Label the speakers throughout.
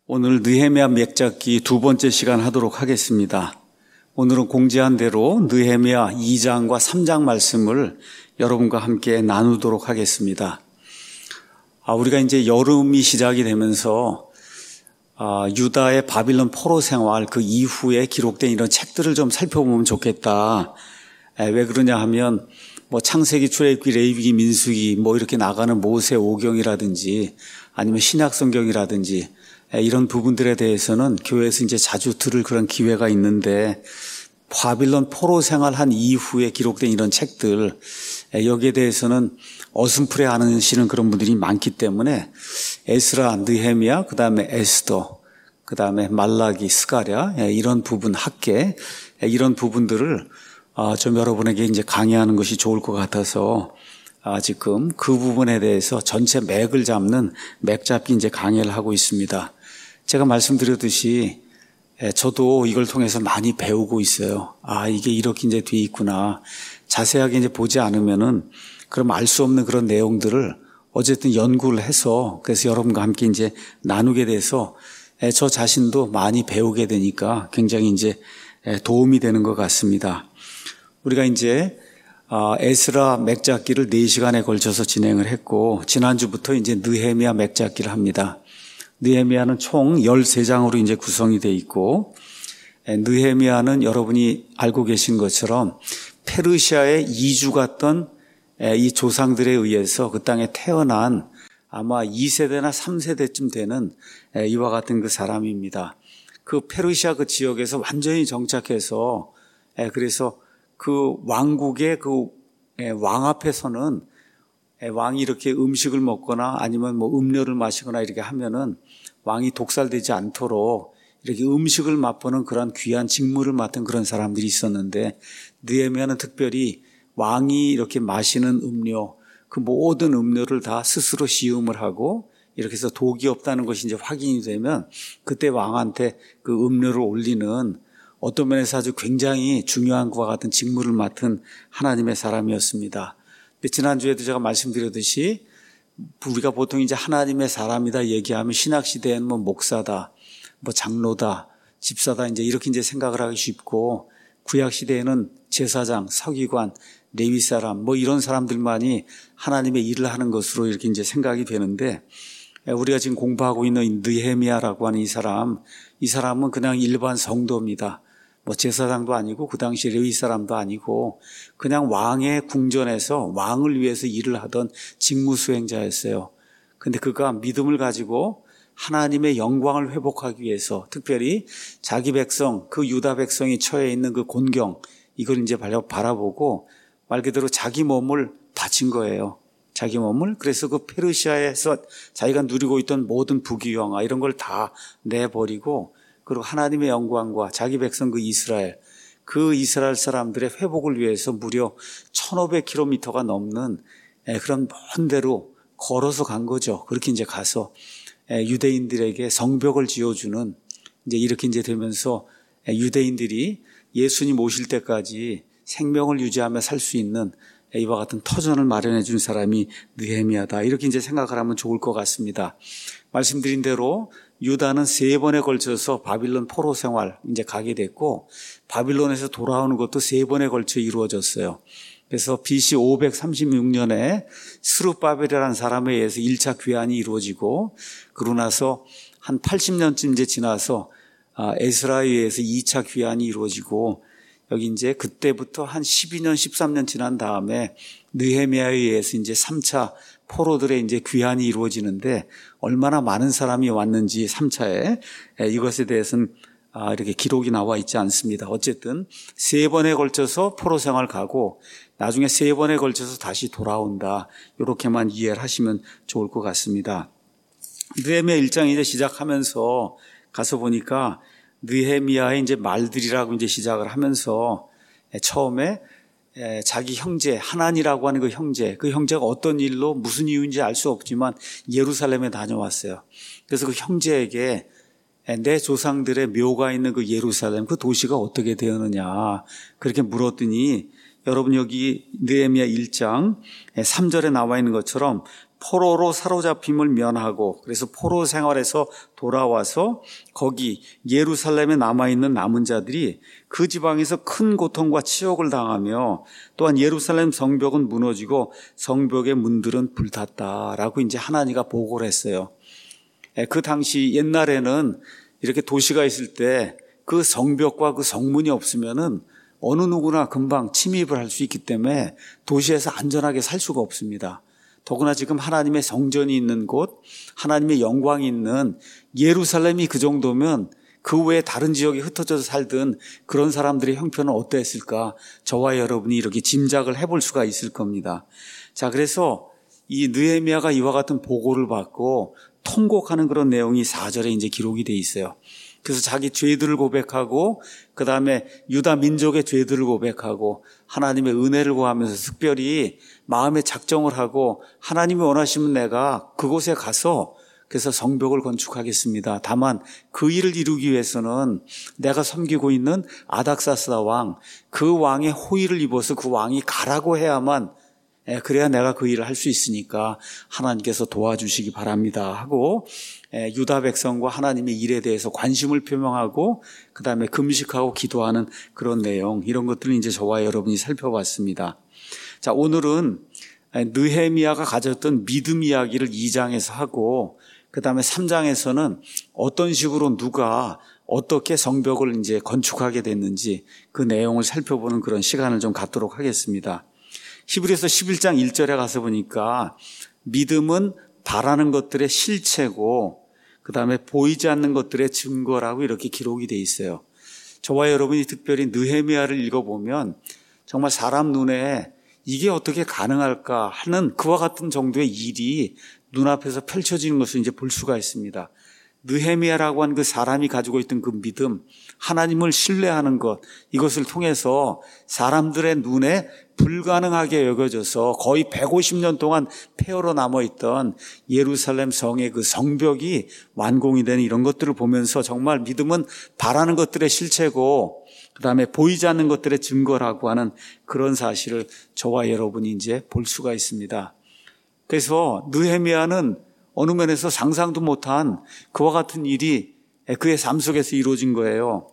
Speaker 1: 오늘 느헤미야 맥잡기 두 번째 시간 하도록 하겠습니다. 오늘은 공지한 대로 느헤미야 2장과 3장 말씀을 여러분과 함께 나누도록 하겠습니다. 우리가 이제 여름이 시작이 되면서 유다의 바빌론 포로 생활 그 이후에 기록된 이런 책들을 좀 살펴보면 좋겠다. 왜 그러냐 하면 창세기, 출애굽기, 레위기, 민수기 이렇게 나가는 모세 오경이라든지 아니면 신약 성경이라든지 이런 부분들에 대해서는 교회에서 이제 자주 들을 그런 기회가 있는데 바빌론 포로 생활한 이후에 기록된 이런 책들 여기에 대해서는 어슴푸레 아시는 그런 분들이 많기 때문에 에스라, 느헤미야, 그다음에 에스더, 그다음에 말라기, 스가랴 이런 부분 학계 이런 부분들을 좀 여러분에게 이제 강의하는 것이 좋을 것 같아서 지금 그 부분에 대해서 전체 맥을 잡는 맥잡기 이제 강의를 하고 있습니다. 제가 말씀드렸듯이 저도 이걸 통해서 많이 배우고 있어요. 이게 이렇게 이제 돼 있구나. 자세하게 이제 보지 않으면은 그럼 알 수 없는 그런 내용들을 어쨌든 연구를 해서 그래서 여러분과 함께 이제 나누게 돼서 저 자신도 많이 배우게 되니까 굉장히 이제 도움이 되는 것 같습니다. 우리가 이제 에스라 맥잡기를 4시간에 걸쳐서 진행을 했고 지난주부터 이제 느헤미야 맥잡기를 합니다. 느헤미야는 총 13장으로 이제 구성이 되어 있고 느헤미야는 여러분이 알고 계신 것처럼 페르시아에 이주 갔던 이 조상들에 의해서 그 땅에 태어난 아마 2세대나 3세대쯤 되는 이와 같은 그 사람입니다. 그 페르시아 그 지역에서 완전히 정착해서 그래서 그 왕국의 그 왕 앞에서는 왕이 이렇게 음식을 먹거나 아니면 음료를 마시거나 이렇게 하면은 왕이 독살되지 않도록 이렇게 음식을 맛보는 그런 귀한 직무를 맡은 그런 사람들이 있었는데 느헤미야는 특별히 왕이 이렇게 마시는 음료 그 모든 음료를 다 스스로 시음을 하고 이렇게 해서 독이 없다는 것이 이제 확인이 되면 그때 왕한테 그 음료를 올리는 어떤 면에서 아주 굉장히 중요한 것과 같은 직무를 맡은 하나님의 사람이었습니다. 지난주에도 제가 말씀드렸듯이 우리가 보통 이제 하나님의 사람이다 얘기하면 신학시대에는 목사다, 장로다, 집사다 이제 이렇게 이제 생각을 하기 쉽고 구약시대에는 제사장, 서기관, 레위 사람 이런 사람들만이 하나님의 일을 하는 것으로 이렇게 이제 생각이 되는데 우리가 지금 공부하고 있는 느헤미야라고 하는 이 사람은 그냥 일반 성도입니다. 제사장도 아니고 그 당시 레위 사람도 아니고 그냥 왕의 궁전에서 왕을 위해서 일을 하던 직무 수행자였어요. 근데 그가 믿음을 가지고 하나님의 영광을 회복하기 위해서 특별히 자기 백성, 그 유다 백성이 처해 있는 그 곤경 이걸 이제 바라보고 말 그대로 자기 몸을 바친 거예요. 자기 몸을. 그래서 그 페르시아에서 자기가 누리고 있던 모든 부귀영화 이런 걸 다 내버리고 그리고 하나님의 영광과 자기 백성 그 이스라엘 사람들의 회복을 위해서 무려 1500km가 넘는 그런 먼 데로 걸어서 간 거죠. 그렇게 이제 가서 유대인들에게 성벽을 지어주는 이제 이렇게 이제 되면서 유대인들이 예수님 오실 때까지 생명을 유지하며 살 수 있는 이와 같은 터전을 마련해 준 사람이 느헤미야다. 이렇게 이제 생각을 하면 좋을 것 같습니다. 말씀드린 대로 유다는 3번에 걸쳐서 바빌론 포로 생활 이제 가게 됐고 바빌론에서 돌아오는 것도 3번에 걸쳐 이루어졌어요. 그래서 BC 536년에 스룹바벨이라는 사람에 의해서 1차 귀환이 이루어지고 그러고 나서 한 80년쯤 이제 지나서 에스라에 의해서 2차 귀환이 이루어지고 여기 이제 그때부터 한 12년, 13년 지난 다음에 느헤미야에 의해서 이제 3차 포로들의 이제 귀환이 이루어지는데 얼마나 많은 사람이 왔는지 3차에 이것에 대해서는 이렇게 기록이 나와 있지 않습니다. 어쨌든 3번에 걸쳐서 포로 생활 가고 나중에 3번에 걸쳐서 다시 돌아온다. 이렇게만 이해를 하시면 좋을 것 같습니다. 느헤미야 1장 이제 시작하면서 가서 보니까 느헤미야의 이제 말들이라고 이제 시작을 하면서 처음에 자기 형제 하난이라고 하는 그 형제가 어떤 일로 무슨 이유인지 알 수 없지만 예루살렘에 다녀왔어요. 그래서 그 형제에게 내 조상들의 묘가 있는 그 예루살렘 그 도시가 어떻게 되었느냐 그렇게 물었더니 여러분 여기 느헤미야 1장 3절에 나와 있는 것처럼 포로로 사로잡힘을 면하고 그래서 포로 생활에서 돌아와서 거기 예루살렘에 남아있는 남은 자들이 그 지방에서 큰 고통과 치욕을 당하며 또한 예루살렘 성벽은 무너지고 성벽의 문들은 불탔다라고 이제 하나니가 보고를 했어요. 그 당시 옛날에는 이렇게 도시가 있을 때 그 성벽과 그 성문이 없으면은 어느 누구나 금방 침입을 할 수 있기 때문에 도시에서 안전하게 살 수가 없습니다. 더구나 지금 하나님의 성전이 있는 곳, 하나님의 영광이 있는 예루살렘이 그 정도면 그 외에 다른 지역에 흩어져서 살던 그런 사람들의 형편은 어땠을까? 저와 여러분이 이렇게 짐작을 해볼 수가 있을 겁니다. 자, 그래서 이 느헤미야가 이와 같은 보고를 받고 통곡하는 그런 내용이 4절에 이제 기록이 돼 있어요. 그래서 자기 죄들을 고백하고 그 다음에 유다 민족의 죄들을 고백하고 하나님의 은혜를 구하면서 특별히 마음의 작정을 하고 하나님이 원하시면 내가 그곳에 가서 그래서 성벽을 건축하겠습니다. 다만 그 일을 이루기 위해서는 내가 섬기고 있는 아닥사스다 왕, 그 왕의 호의를 입어서 그 왕이 가라고 해야만 그래야 내가 그 일을 할 수 있으니까 하나님께서 도와주시기 바랍니다 하고 유다 백성과 하나님의 일에 대해서 관심을 표명하고 그 다음에 금식하고 기도하는 그런 내용, 이런 것들을 이제 저와 여러분이 살펴봤습니다. 자, 오늘은 느헤미야가 가졌던 믿음 이야기를 2장에서 하고 그 다음에 3장에서는 어떤 식으로 누가 어떻게 성벽을 이제 건축하게 됐는지 그 내용을 살펴보는 그런 시간을 좀 갖도록 하겠습니다. 히브리서 11장 1절에 가서 보니까 믿음은 바라는 것들의 실체고 그 다음에 보이지 않는 것들의 증거라고 이렇게 기록이 돼 있어요. 저와 여러분이 특별히 느헤미야를 읽어보면 정말 사람 눈에 이게 어떻게 가능할까 하는 그와 같은 정도의 일이 눈앞에서 펼쳐지는 것을 이제 볼 수가 있습니다. 느헤미야라고 하는 그 사람이 가지고 있던 그 믿음, 하나님을 신뢰하는 것, 이것을 통해서 사람들의 눈에 불가능하게 여겨져서 거의 150년 동안 폐허로 남아있던 예루살렘 성의 그 성벽이 완공이 되는 이런 것들을 보면서 정말 믿음은 바라는 것들의 실체고 그 다음에 보이지 않는 것들의 증거라고 하는 그런 사실을 저와 여러분이 이제 볼 수가 있습니다. 그래서 느헤미야는 어느 면에서 상상도 못한 그와 같은 일이 그의 삶 속에서 이루어진 거예요.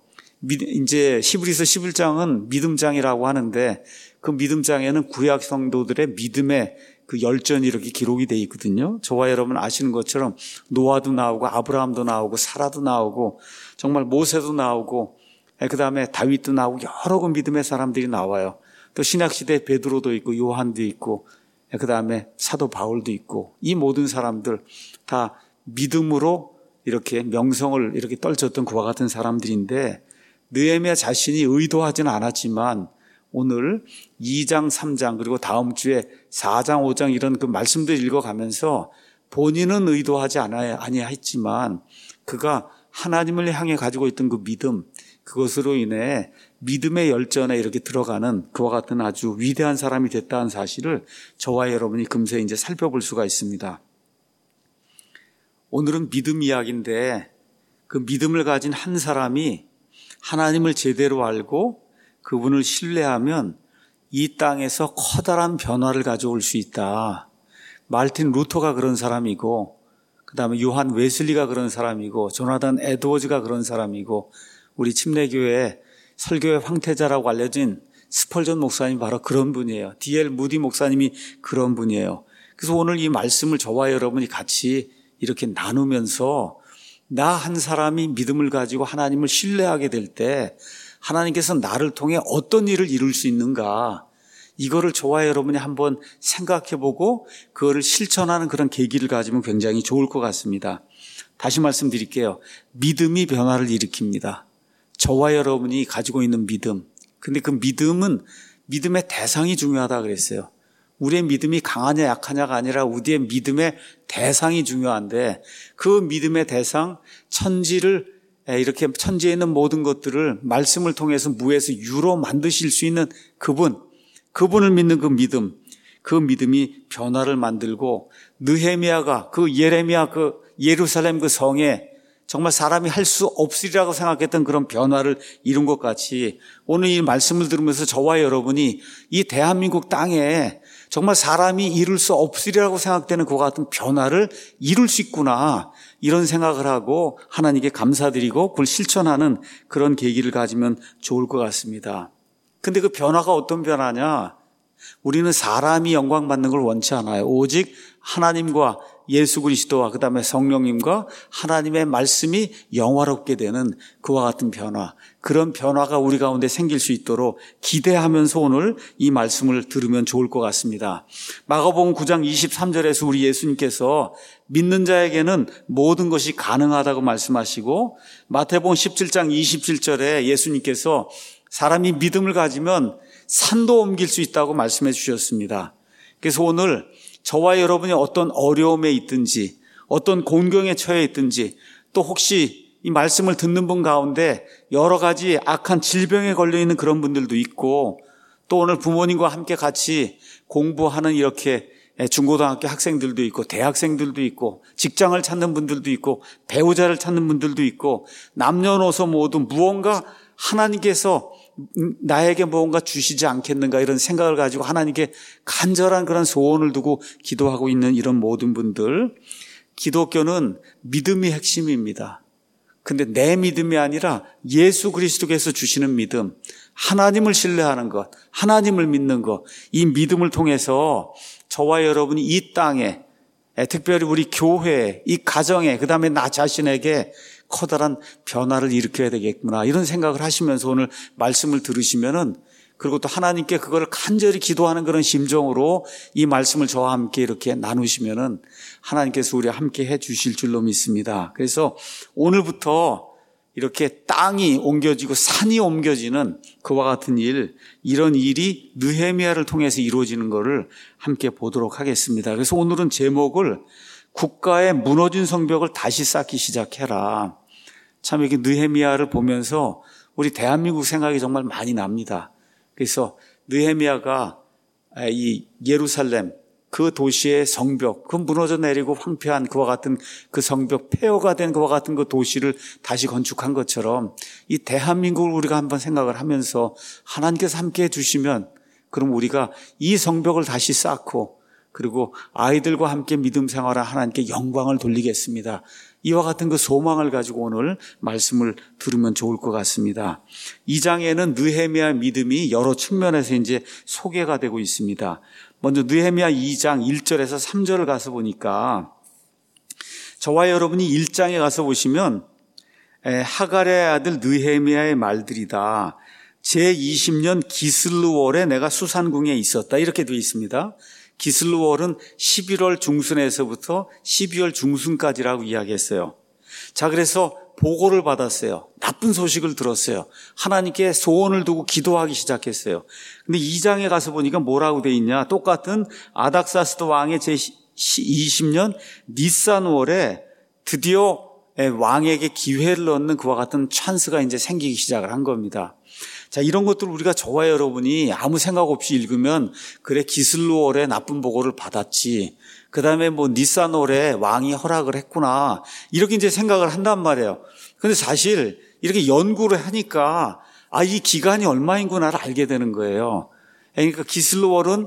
Speaker 1: 이제 히브리서 11장은 믿음장이라고 하는데 그 믿음장에는 구약 성도들의 믿음의 그 열전이 이렇게 기록이 되어 있거든요. 저와 여러분 아시는 것처럼 노아도 나오고 아브라함도 나오고 사라도 나오고 정말 모세도 나오고 그 다음에 다윗도 나오고 여러 그 믿음의 사람들이 나와요. 또 신약시대에 베드로도 있고 요한도 있고 그 다음에 사도 바울도 있고 이 모든 사람들 다 믿음으로 이렇게 명성을 이렇게 떨쳤던 그와 같은 사람들인데 느헤미야 자신이 의도하지는 않았지만 오늘 2장, 3장 그리고 다음 주에 4장, 5장 이런 그 말씀들 읽어가면서 본인은 의도하지 아니했지만 그가 하나님을 향해 가지고 있던 그 믿음, 그것으로 인해 믿음의 열전에 이렇게 들어가는 그와 같은 아주 위대한 사람이 됐다는 사실을 저와 여러분이 금세 이제 살펴볼 수가 있습니다. 오늘은 믿음 이야기인데 그 믿음을 가진 한 사람이 하나님을 제대로 알고 그분을 신뢰하면 이 땅에서 커다란 변화를 가져올 수 있다. 말틴 루터가 그런 사람이고 그 다음에 요한 웨슬리가 그런 사람이고 조나단 에드워즈가 그런 사람이고 우리 침례교회 설교의 황태자라고 알려진 스펄전 목사님이 바로 그런 분이에요. D.L. 무디 목사님이 그런 분이에요. 그래서 오늘 이 말씀을 저와 여러분이 같이 이렇게 나누면서 나 한 사람이 믿음을 가지고 하나님을 신뢰하게 될 때 하나님께서 나를 통해 어떤 일을 이룰 수 있는가, 이거를 저와 여러분이 한번 생각해보고 그거를 실천하는 그런 계기를 가지면 굉장히 좋을 것 같습니다. 다시 말씀드릴게요. 믿음이 변화를 일으킵니다. 저와 여러분이 가지고 있는 믿음. 근데 그 믿음은 믿음의 대상이 중요하다 그랬어요. 우리의 믿음이 강하냐 약하냐가 아니라 우리의 믿음의 대상이 중요한데 그 믿음의 대상, 천지를 이렇게 천지에 있는 모든 것들을 말씀을 통해서 무에서 유로 만드실 수 있는 그분을 믿는 그 믿음이 변화를 만들고 느헤미야가 그 예레미야 그 예루살렘 그 성에 정말 사람이 할 수 없으리라고 생각했던 그런 변화를 이룬 것 같이 오늘 이 말씀을 들으면서 저와 여러분이 이 대한민국 땅에 정말 사람이 이룰 수 없으리라고 생각되는 그와 같은 변화를 이룰 수 있구나, 이런 생각을 하고 하나님께 감사드리고 그걸 실천하는 그런 계기를 가지면 좋을 것 같습니다. 근데 그 변화가 어떤 변화냐? 우리는 사람이 영광받는 걸 원치 않아요. 오직 하나님과 예수 그리스도와 그 다음에 성령님과 하나님의 말씀이 영화롭게 되는 그와 같은 변화, 그런 변화가 우리 가운데 생길 수 있도록 기대하면서 오늘 이 말씀을 들으면 좋을 것 같습니다. 마가복음 9장 23절에서 우리 예수님께서 믿는 자에게는 모든 것이 가능하다고 말씀하시고, 마태복음 17장 27절에 예수님께서 사람이 믿음을 가지면 산도 옮길 수 있다고 말씀해 주셨습니다. 그래서 오늘 저와 여러분이 어떤 어려움에 있든지, 어떤 곤경에 처해 있든지, 또 혹시 이 말씀을 듣는 분 가운데 여러 가지 악한 질병에 걸려 있는 그런 분들도 있고, 또 오늘 부모님과 함께 같이 공부하는 이렇게 중고등학교 학생들도 있고, 대학생들도 있고, 직장을 찾는 분들도 있고, 배우자를 찾는 분들도 있고, 남녀노소 모두 무언가 하나님께서 나에게 무언가 주시지 않겠는가, 이런 생각을 가지고 하나님께 간절한 그런 소원을 두고 기도하고 있는 이런 모든 분들, 기독교는 믿음이 핵심입니다. 근데 내 믿음이 아니라 예수 그리스도께서 주시는 믿음, 하나님을 신뢰하는 것, 하나님을 믿는 것, 이 믿음을 통해서 저와 여러분이 이 땅에, 특별히 우리 교회에, 이 가정에, 그 다음에 나 자신에게 커다란 변화를 일으켜야 되겠구나, 이런 생각을 하시면서 오늘 말씀을 들으시면은, 그리고 또 하나님께 그걸 간절히 기도하는 그런 심정으로 이 말씀을 저와 함께 이렇게 나누시면은 하나님께서 우리와 함께 해 주실 줄로 믿습니다. 그래서 오늘부터 이렇게 땅이 옮겨지고 산이 옮겨지는 그와 같은 일, 이런 일이 느헤미야를 통해서 이루어지는 것을 함께 보도록 하겠습니다. 그래서 오늘은 제목을 국가의 무너진 성벽을 다시 쌓기 시작해라. 참 이렇게 느헤미야를 보면서 우리 대한민국 생각이 정말 많이 납니다. 그래서 느헤미야가 이 예루살렘 그 도시의 성벽, 그 무너져 내리고 황폐한 그와 같은 그 성벽, 폐허가 된 그와 같은 그 도시를 다시 건축한 것처럼 이 대한민국을 우리가 한번 생각을 하면서 하나님께서 함께 해주시면, 그럼 우리가 이 성벽을 다시 쌓고, 그리고 아이들과 함께 믿음 생활을 하나님께 영광을 돌리겠습니다. 이와 같은 그 소망을 가지고 오늘 말씀을 들으면 좋을 것 같습니다. 2장에는 느헤미야 믿음이 여러 측면에서 이제 소개가 되고 있습니다. 먼저 느헤미야 2장 1절에서 3절을 가서 보니까, 저와 여러분이 1장에 가서 보시면 하갈의 아들 느헤미야의 말들이다. 제20년 기슬루월에 내가 수산궁에 있었다, 이렇게 되어 있습니다. 기슬루월은 11월 중순에서부터 12월 중순까지라고 이야기했어요. 자, 그래서 보고를 받았어요. 나쁜 소식을 들었어요. 하나님께 소원을 두고 기도하기 시작했어요. 근데 2장에 가서 보니까 뭐라고 돼 있냐? 똑같은 아닥사스도 왕의 제20년 니산월에 드디어 왕에게 기회를 얻는 그와 같은 찬스가 이제 생기기 시작을 한 겁니다. 자, 이런 것들을 우리가 저와 여러분이 아무 생각 없이 읽으면, 그래, 기슬루월에 나쁜 보고를 받았지, 그 다음에 뭐 니산월에 왕이 허락을 했구나, 이렇게 이제 생각을 한단 말이에요. 근데 사실 이렇게 연구를 하니까 이 기간이 얼마인구나를 알게 되는 거예요. 그러니까 기슬루월은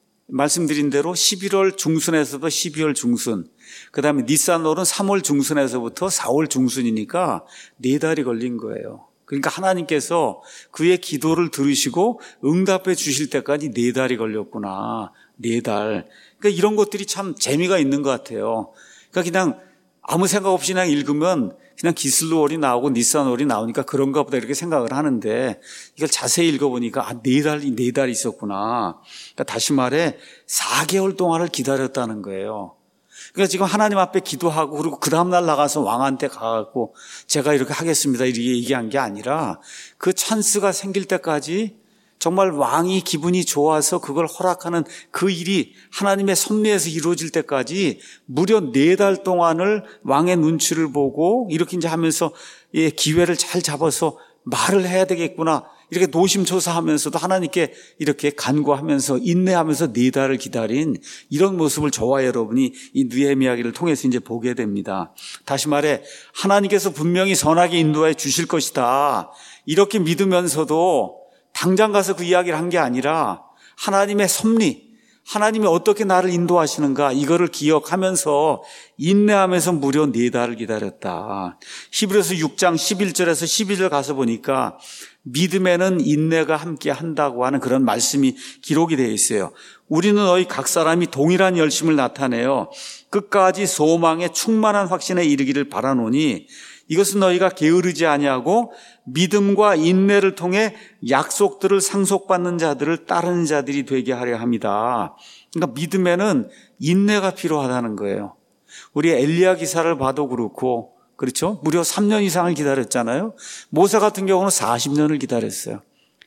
Speaker 1: 말씀드린 대로 11월 중순에서부터 12월 중순, 그 다음에 니산월은 3월 중순에서부터 4월 중순이니까 4달이 걸린 거예요. 그러니까 하나님께서 그의 기도를 들으시고 응답해 주실 때까지 4달이 걸렸구나. 4달. 그러니까 이런 것들이 참 재미가 있는 것 같아요. 그러니까 그냥 아무 생각 없이 그냥 읽으면 그냥 기슬루월이 나오고 니산월이 나오니까 그런가 보다 이렇게 생각을 하는데, 이걸 자세히 읽어보니까 4달이 있었구나. 그러니까 다시 말해 4개월 동안을 기다렸다는 거예요. 그러니까 지금 하나님 앞에 기도하고, 그리고 그 다음날 나가서 왕한테 가고 제가 이렇게 하겠습니다, 이렇게 얘기한 게 아니라, 그 찬스가 생길 때까지 정말 왕이 기분이 좋아서 그걸 허락하는 그 일이 하나님의 섭리에서 이루어질 때까지 무려 4달 동안을 왕의 눈치를 보고 이렇게 이제 하면서 기회를 잘 잡아서 말을 해야 되겠구나, 이렇게 노심초사하면서도 하나님께 이렇게 간구하면서 인내하면서 4달을 기다린 이런 모습을 저와 여러분이 이 느헤미야기를 통해서 이제 보게 됩니다. 다시 말해 하나님께서 분명히 선하게 인도해 주실 것이다, 이렇게 믿으면서도 당장 가서 그 이야기를 한 게 아니라 하나님의 섭리, 하나님이 어떻게 나를 인도하시는가 이거를 기억하면서 인내하면서 무려 4달을 기다렸다. 히브리서 6장 11절에서 12절 가서 보니까 믿음에는 인내가 함께 한다고 하는 그런 말씀이 기록이 되어 있어요. 우리는 너희 각 사람이 동일한 열심을 나타내어 끝까지 소망의 충만한 확신에 이르기를 바라노니 이것은 너희가 게으르지 아니하고 믿음과 인내를 통해 약속들을 상속받는 자들을 따르는 자들이 되게 하려 합니다. 그러니까 믿음에는 인내가 필요하다는 거예요. 우리 엘리야 기사를 봐도 그렇고, 그렇죠? 무려 3년 이상을 기다렸잖아요. 모세 같은 경우는 40년을 기다렸어요.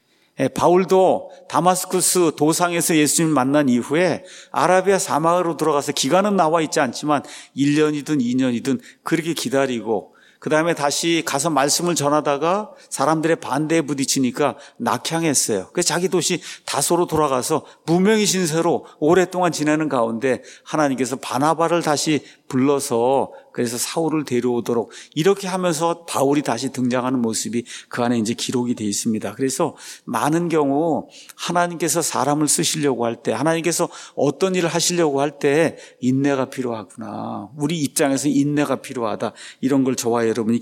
Speaker 1: 바울도 다마스쿠스 도상에서 예수님을 만난 이후에 아라비아 사막으로 들어가서 기간은 나와 있지 않지만 1년이든 2년이든 그렇게 기다리고 그 다음에 다시 가서 말씀을 전하다가 사람들의 반대에 부딪히니까 낙향했어요. 그래서 자기 도시 다소로 돌아가서 무명의 신세로 오랫동안 지내는 가운데 하나님께서 바나바를 다시 불러서 그래서 사울을 데려오도록 이렇게 하면서 바울이 다시 등장하는 모습이 그 안에 이제 기록이 되어 있습니다. 그래서 많은 경우 하나님께서 사람을 쓰시려고 할 때, 하나님께서 어떤 일을 하시려고 할 때 인내가 필요하구나. 우리 입장에서 인내가 필요하다. 이런 걸 저와 여러분이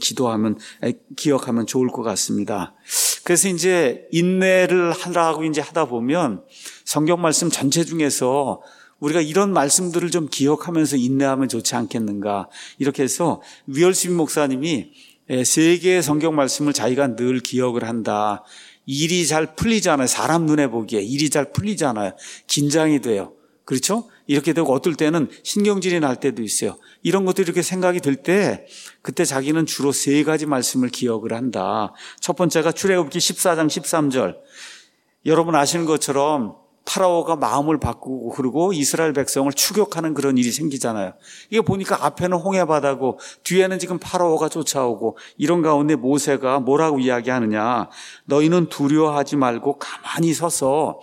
Speaker 1: 기억하면 좋을 것 같습니다. 그래서 이제 인내를 하라고 이제 하다 보면 성경 말씀 전체 중에서 우리가 이런 말씀들을 좀 기억하면서 인내하면 좋지 않겠는가. 이렇게 해서 위얼스비 목사님이 3개의 성경 말씀을 자기가 늘 기억을 한다. 일이 잘 풀리잖아요. 사람 눈에 보기에 일이 잘 풀리잖아요. 긴장이 돼요. 그렇죠? 이렇게 되고 어떨 때는 신경질이 날 때도 있어요. 이런 것들이 이렇게 생각이 들 때 그때 자기는 주로 3가지 말씀을 기억을 한다. 첫 번째가 출애굽기 14장 13절. 여러분 아시는 것처럼 파라오가 마음을 바꾸고 그러고 이스라엘 백성을 추격하는 그런 일이 생기잖아요. 이게 보니까 앞에는 홍해바다고 뒤에는 지금 파라오가 쫓아오고 이런 가운데 모세가 뭐라고 이야기하느냐. 너희는 두려워하지 말고 가만히 서서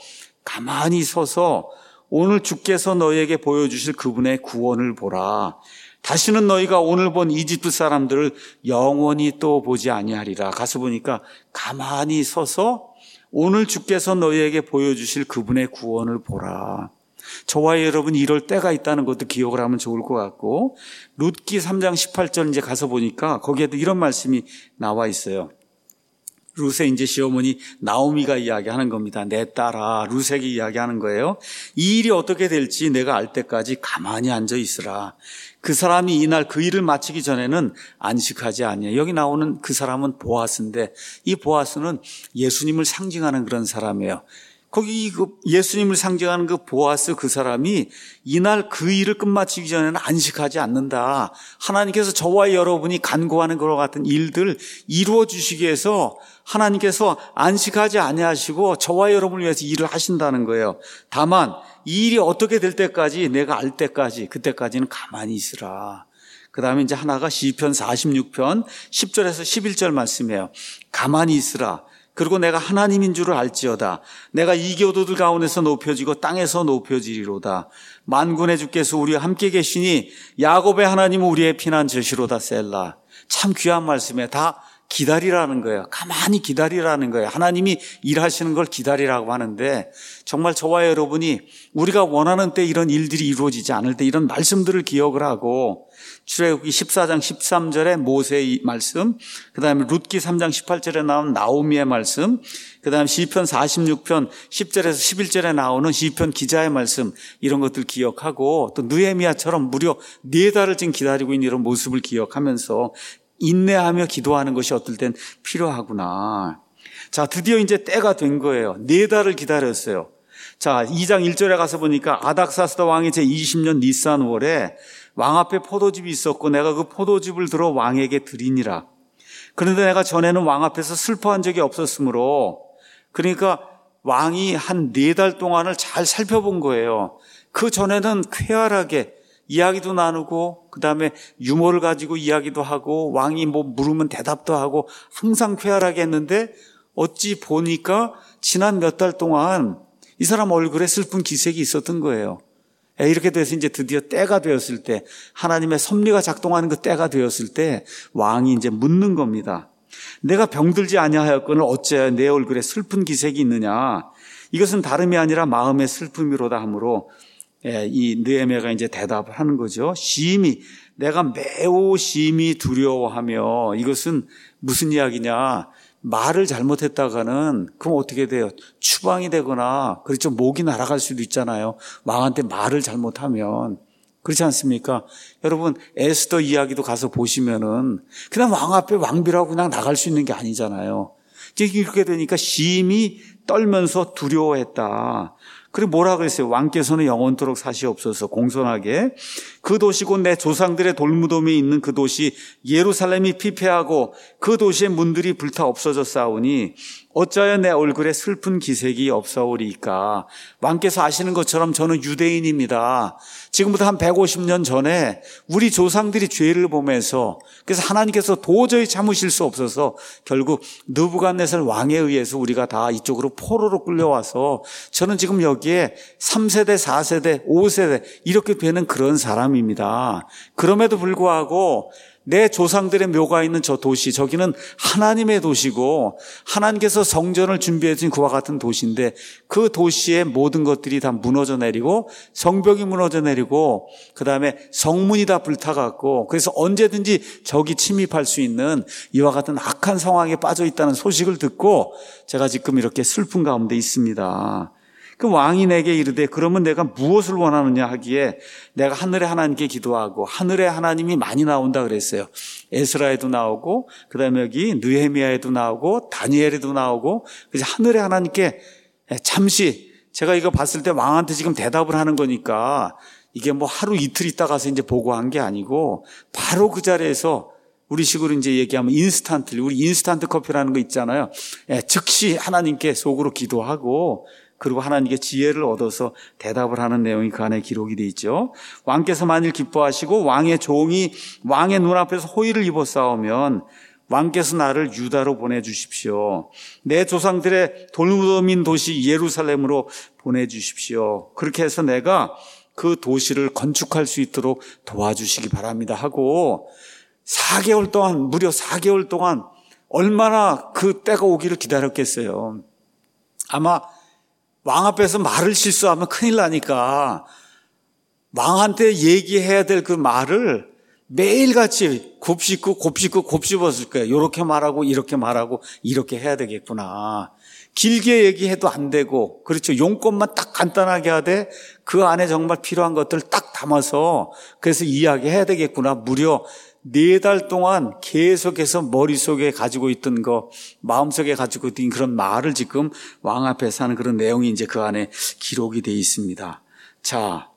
Speaker 1: 오늘 주께서 너희에게 보여주실 그분의 구원을 보라. 다시는 너희가 오늘 본 이집트 사람들을 영원히 또 보지 아니하리라. 가서 보니까 가만히 서서 오늘 주께서 너희에게 보여주실 그분의 구원을 보라. 저와 여러분이 이럴 때가 있다는 것도 기억을 하면 좋을 것 같고, 룻기 3장 18절 이제 가서 보니까 거기에도 이런 말씀이 나와 있어요. 룻의 이제 시어머니 나오미가 이야기하는 겁니다. 내 딸아, 룻에게 이야기하는 거예요. 이 일이 어떻게 될지 내가 알 때까지 가만히 앉아 있으라. 그 사람이 이날 그 일을 마치기 전에는 안식하지 아니해. 여기 나오는 그 사람은 보아스인데 이 보아스는 예수님을 상징하는 그런 사람이에요. 거기 예수님을 상징하는 그 보아스 그 사람이 이날 그 일을 끝마치기 전에는 안식하지 않는다. 하나님께서 저와 여러분이 간구하는 것과 같은 일들 이루어 주시기 위해서 하나님께서 안식하지 아니하시고 저와 여러분을 위해서 일을 하신다는 거예요. 다만 이 일이 어떻게 될 때까지 내가 알 때까지 그때까지는 가만히 있으라. 그 다음에 이제 하나가 시편 46편 10절에서 11절 말씀이에요. 가만히 있으라. 그리고 내가 하나님인 줄을 알지어다. 내가 이교도들 가운데서 높여지고 땅에서 높여지리로다. 만군의 주께서 우리와 함께 계시니 야곱의 하나님은 우리의 피난처시로다. 셀라. 참 귀한 말씀에 다 기다리라는 거예요. 가만히 기다리라는 거예요. 하나님이 일하시는 걸 기다리라고 하는데 정말 저와 여러분이 우리가 원하는 때 이런 일들이 이루어지지 않을 때 이런 말씀들을 기억을 하고 출애굽기 14장 13절에 모세의 말씀, 그 다음에 룻기 3장 18절에 나온 나오미의 말씀, 그 다음에 시편 46편 10절에서 11절에 나오는 시편 기자의 말씀 이런 것들 기억하고 또 느헤미야처럼 무려 4달을 지금 기다리고 있는 이런 모습을 기억하면서 인내하며 기도하는 것이 어떨 땐 필요하구나. 자, 드디어 이제 때가 된 거예요. 4달을 기다렸어요. 자, 2장 1절에 가서 보니까 아닥사스다 왕이 제20년 니산월에 왕 앞에 포도즙이 있었고 내가 그 포도즙을 들어 왕에게 드리니라. 그런데 내가 전에는 왕 앞에서 슬퍼한 적이 없었으므로 그러니까 왕이 한 4달 동안을 잘 살펴본 거예요. 그 전에는 쾌활하게 이야기도 나누고 그다음에 유머를 가지고 이야기도 하고 왕이 뭐 물으면 대답도 하고 항상 쾌활하게 했는데 어찌 보니까 지난 몇 달 동안 이 사람 얼굴에 슬픈 기색이 있었던 거예요. 이렇게 돼서 이제 드디어 때가 되었을 때 하나님의 섭리가 작동하는 그 때가 되었을 때 왕이 이제 묻는 겁니다. 내가 병들지 아니하였거늘 어찌하여 내 얼굴에 슬픈 기색이 있느냐. 이것은 다름이 아니라 마음의 슬픔이로다 하므로 이 느헤미야가 이제 대답을 하는 거죠. 내가 매우 심히 두려워하며, 이것은 무슨 이야기냐? 말을 잘못했다가는 그럼 어떻게 돼요? 추방이 되거나, 그렇죠, 목이 날아갈 수도 있잖아요. 왕한테 말을 잘못하면. 그렇지 않습니까? 여러분, 에스더 이야기도 가서 보시면은 그냥 왕 앞에 왕비라고 그냥 나갈 수 있는 게 아니잖아요. 이렇게 되니까 심히 떨면서 두려워했다. 그리고 뭐라 그랬어요? 왕께서는 영원토록 사시옵소서, 공손하게. 그 도시 곧 내 조상들의 돌무덤이 있는 그 도시 예루살렘이 피폐하고 그 도시의 문들이 불타 없어졌사오니 어찌하여 내 얼굴에 슬픈 기색이 없사오리이까. 왕께서 아시는 것처럼 저는 유대인입니다. 지금부터 한 150년 전에 우리 조상들이 죄를 범해서, 그래서 하나님께서 도저히 참으실 수 없어서 결국 느부갓네살 왕에 의해서 우리가 다 이쪽으로 포로로 끌려와서 저는 지금 여기에 3세대, 4세대, 5세대 이렇게 되는 그런 사람입니다. 그럼에도 불구하고 내 조상들의 묘가 있는 저 도시, 저기는 하나님의 도시고 하나님께서 성전을 준비해 주신 그와 같은 도시인데 그 도시의 모든 것들이 다 무너져 내리고 성벽이 무너져 내리고 그다음에 성문이 다 불타갖고 그래서 언제든지 적이 침입할 수 있는 이와 같은 악한 상황에 빠져 있다는 소식을 듣고 제가 지금 이렇게 슬픈 가운데 있습니다. 그 왕이 내게 이르되 그러면 내가 무엇을 원하느냐 하기에 내가 하늘의 하나님께 기도하고 하늘의 하나님이 많이 나온다 그랬어요. 에스라에도 나오고 그다음에 여기 느헤미야에도 나오고 다니엘에도 나오고 그래서 하늘의 하나님께 잠시 제가 이거 봤을 때 왕한테 지금 대답을 하는 거니까 이게 뭐 하루 이틀 있다 가서 이제 보고한 게 아니고 바로 그 자리에서 우리 식으로 이제 얘기하면 우리 인스턴트 커피라는 거 있잖아요. 즉시 하나님께 속으로 기도하고 그리고 하나님께 지혜를 얻어서 대답을 하는 내용이 그 안에 기록이 되어 있죠. 왕께서 만일 기뻐하시고 왕의 종이 왕의 눈앞에서 호의를 입었사오면 왕께서 나를 유다로 보내주십시오. 내 조상들의 돌무덤인 도시 예루살렘으로 보내주십시오. 그렇게 해서 내가 그 도시를 건축할 수 있도록 도와주시기 바랍니다 하고 4개월 동안, 무려 4개월 동안 얼마나 그 때가 오기를 기다렸겠어요. 아마 왕 앞에서 말을 실수하면 큰일 나니까 왕한테 얘기해야 될 그 말을 매일같이 곱씹었을 거예요. 이렇게 말하고 이렇게 말하고 이렇게 해야 되겠구나. 길게 얘기해도 안 되고, 그렇죠. 용건만 딱 간단하게 하되 그 안에 정말 필요한 것들을 딱 담아서 그래서 이야기해야 되겠구나. 무려 4달 동안 계속해서 머릿속에 가지고 있던 거, 마음속에 가지고 있던 그런 말을 지금 왕 앞에서 하는 그런 내용이 이제 그 안에 기록이 되어 있습니다. 자,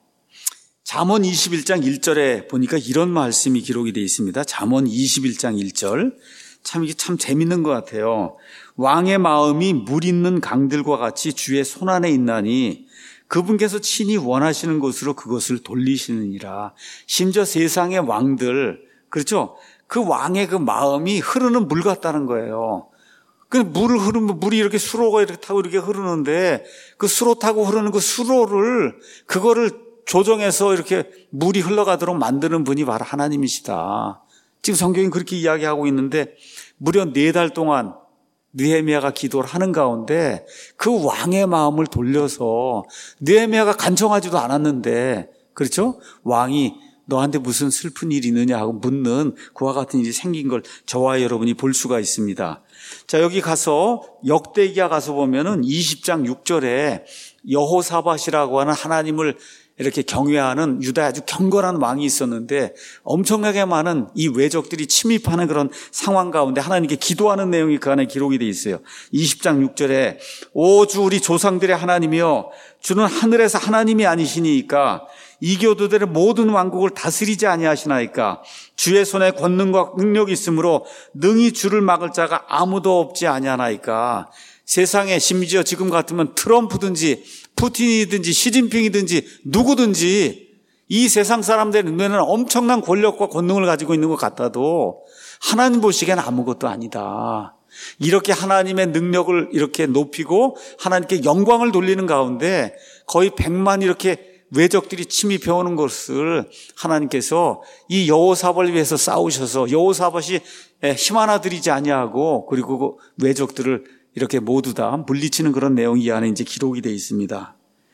Speaker 1: 잠언 21장 1절에 보니까 이런 말씀이 기록이 되어 있습니다. 잠언 21장 1절. 이게 참 재밌는 것 같아요. 왕의 마음이 물 있는 강들과 같이 주의 손안에 있나니 그분께서 친히 원하시는 곳으로 그것을 돌리시느니라. 심지어 세상의 왕들, 그렇죠? 그 왕의 그 마음이 흐르는 물 같다는 거예요. 그 물을 흐르면 물이 이렇게 수로가 이렇게 타고 이렇게 흐르는데 그 수로 타고 흐르는 그 수로를 그거를 조정해서 이렇게 물이 흘러가도록 만드는 분이 바로 하나님이시다. 지금 성경이 그렇게 이야기하고 있는데 무려 4달 동안 느헤미야가 기도를 하는 가운데 그 왕의 마음을 돌려서 느헤미야가 간청하지도 않았는데 그렇죠? 왕이 너한테 무슨 슬픈 일이 있느냐 하고 묻는 그와 같은 일이 생긴 걸 저와 여러분이 볼 수가 있습니다. 자, 여기 가서 역대기야 가서 보면은 20장 6절에 여호사밧이라고 하는 하나님을 이렇게 경외하는 유다의 아주 경건한 왕이 있었는데 엄청나게 많은 이 외적들이 침입하는 그런 상황 가운데 하나님께 기도하는 내용이 그 안에 기록이 되어 있어요. 20장 6절에 오 주 우리 조상들의 하나님이여 주는 하늘에서 하나님이 아니시니까 이교도들의 모든 왕국을 다스리지 아니하시나이까 주의 손에 권능과 능력이 있으므로 능히 주를 막을 자가 아무도 없지 아니하나이까. 세상에 심지어 지금 같으면 트럼프든지 푸틴이든지 시진핑이든지 누구든지 이 세상 사람들의 눈에는 엄청난 권력과 권능을 가지고 있는 것 같아도 하나님 보시기엔 아무것도 아니다. 이렇게 하나님의 능력을 이렇게 높이고 하나님께 영광을 돌리는 가운데 거의 100만 이렇게 외적들이 침입해 오는 것을 하나님께서 이 여호사밧을 위해서 싸우셔서 여호사밧이 힘 하나 들이지 아니하고 그리고 그 외적들을 이렇게 모두 다 물리치는 그런 내용이 이 안에 이제 기록이 되어 있습니다.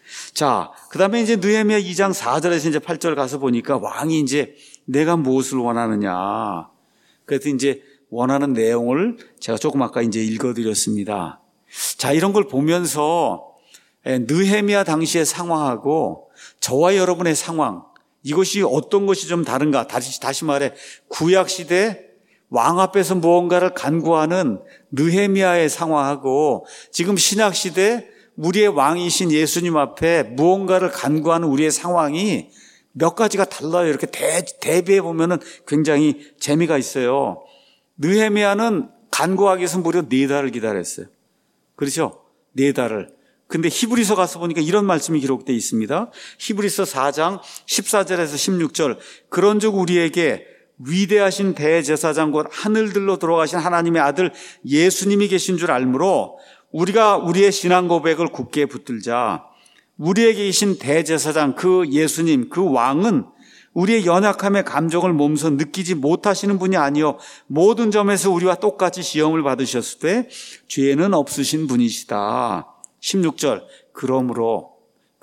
Speaker 1: 자, 그 다음에 이제 느헤미야 2장 4절에서 이제 8절 가서 보니까 왕이 이제 내가 무엇을 원하느냐. 그래서 이제 원하는 내용을 제가 조금 아까 이제 읽어드렸습니다. 자, 이런 걸 보면서 느헤미야 당시의 상황하고 저와 여러분의 상황, 이것이 어떤 것이 좀 다른가? 다시 말해, 구약시대 왕 앞에서 무언가를 간구하는 느헤미야의 상황하고 지금 신약시대 우리의 왕이신 예수님 앞에 무언가를 간구하는 우리의 상황이 몇 가지가 달라요. 이렇게 대비해 보면은 굉장히 재미가 있어요. 느헤미야는 간구하기 위해서 무려 4달을 기다렸어요. 그렇죠? 4달을. 근데 히브리서 가서 보니까 이런 말씀이 기록되어 있습니다. 히브리서 4장 14절에서 16절. 그런즉 우리에게 위대하신 대제사장 곧 하늘들로 들어가신 하나님의 아들 예수님이 계신 줄 알므로 우리가 우리의 신앙 고백을 굳게 붙들자. 우리에게 계신 대제사장 그 예수님 그 왕은 우리의 연약함의 감정을 몸소 느끼지 못하시는 분이 아니요 모든 점에서 우리와 똑같이 시험을 받으셨을 때 죄는 없으신 분이시다. 16절. 그러므로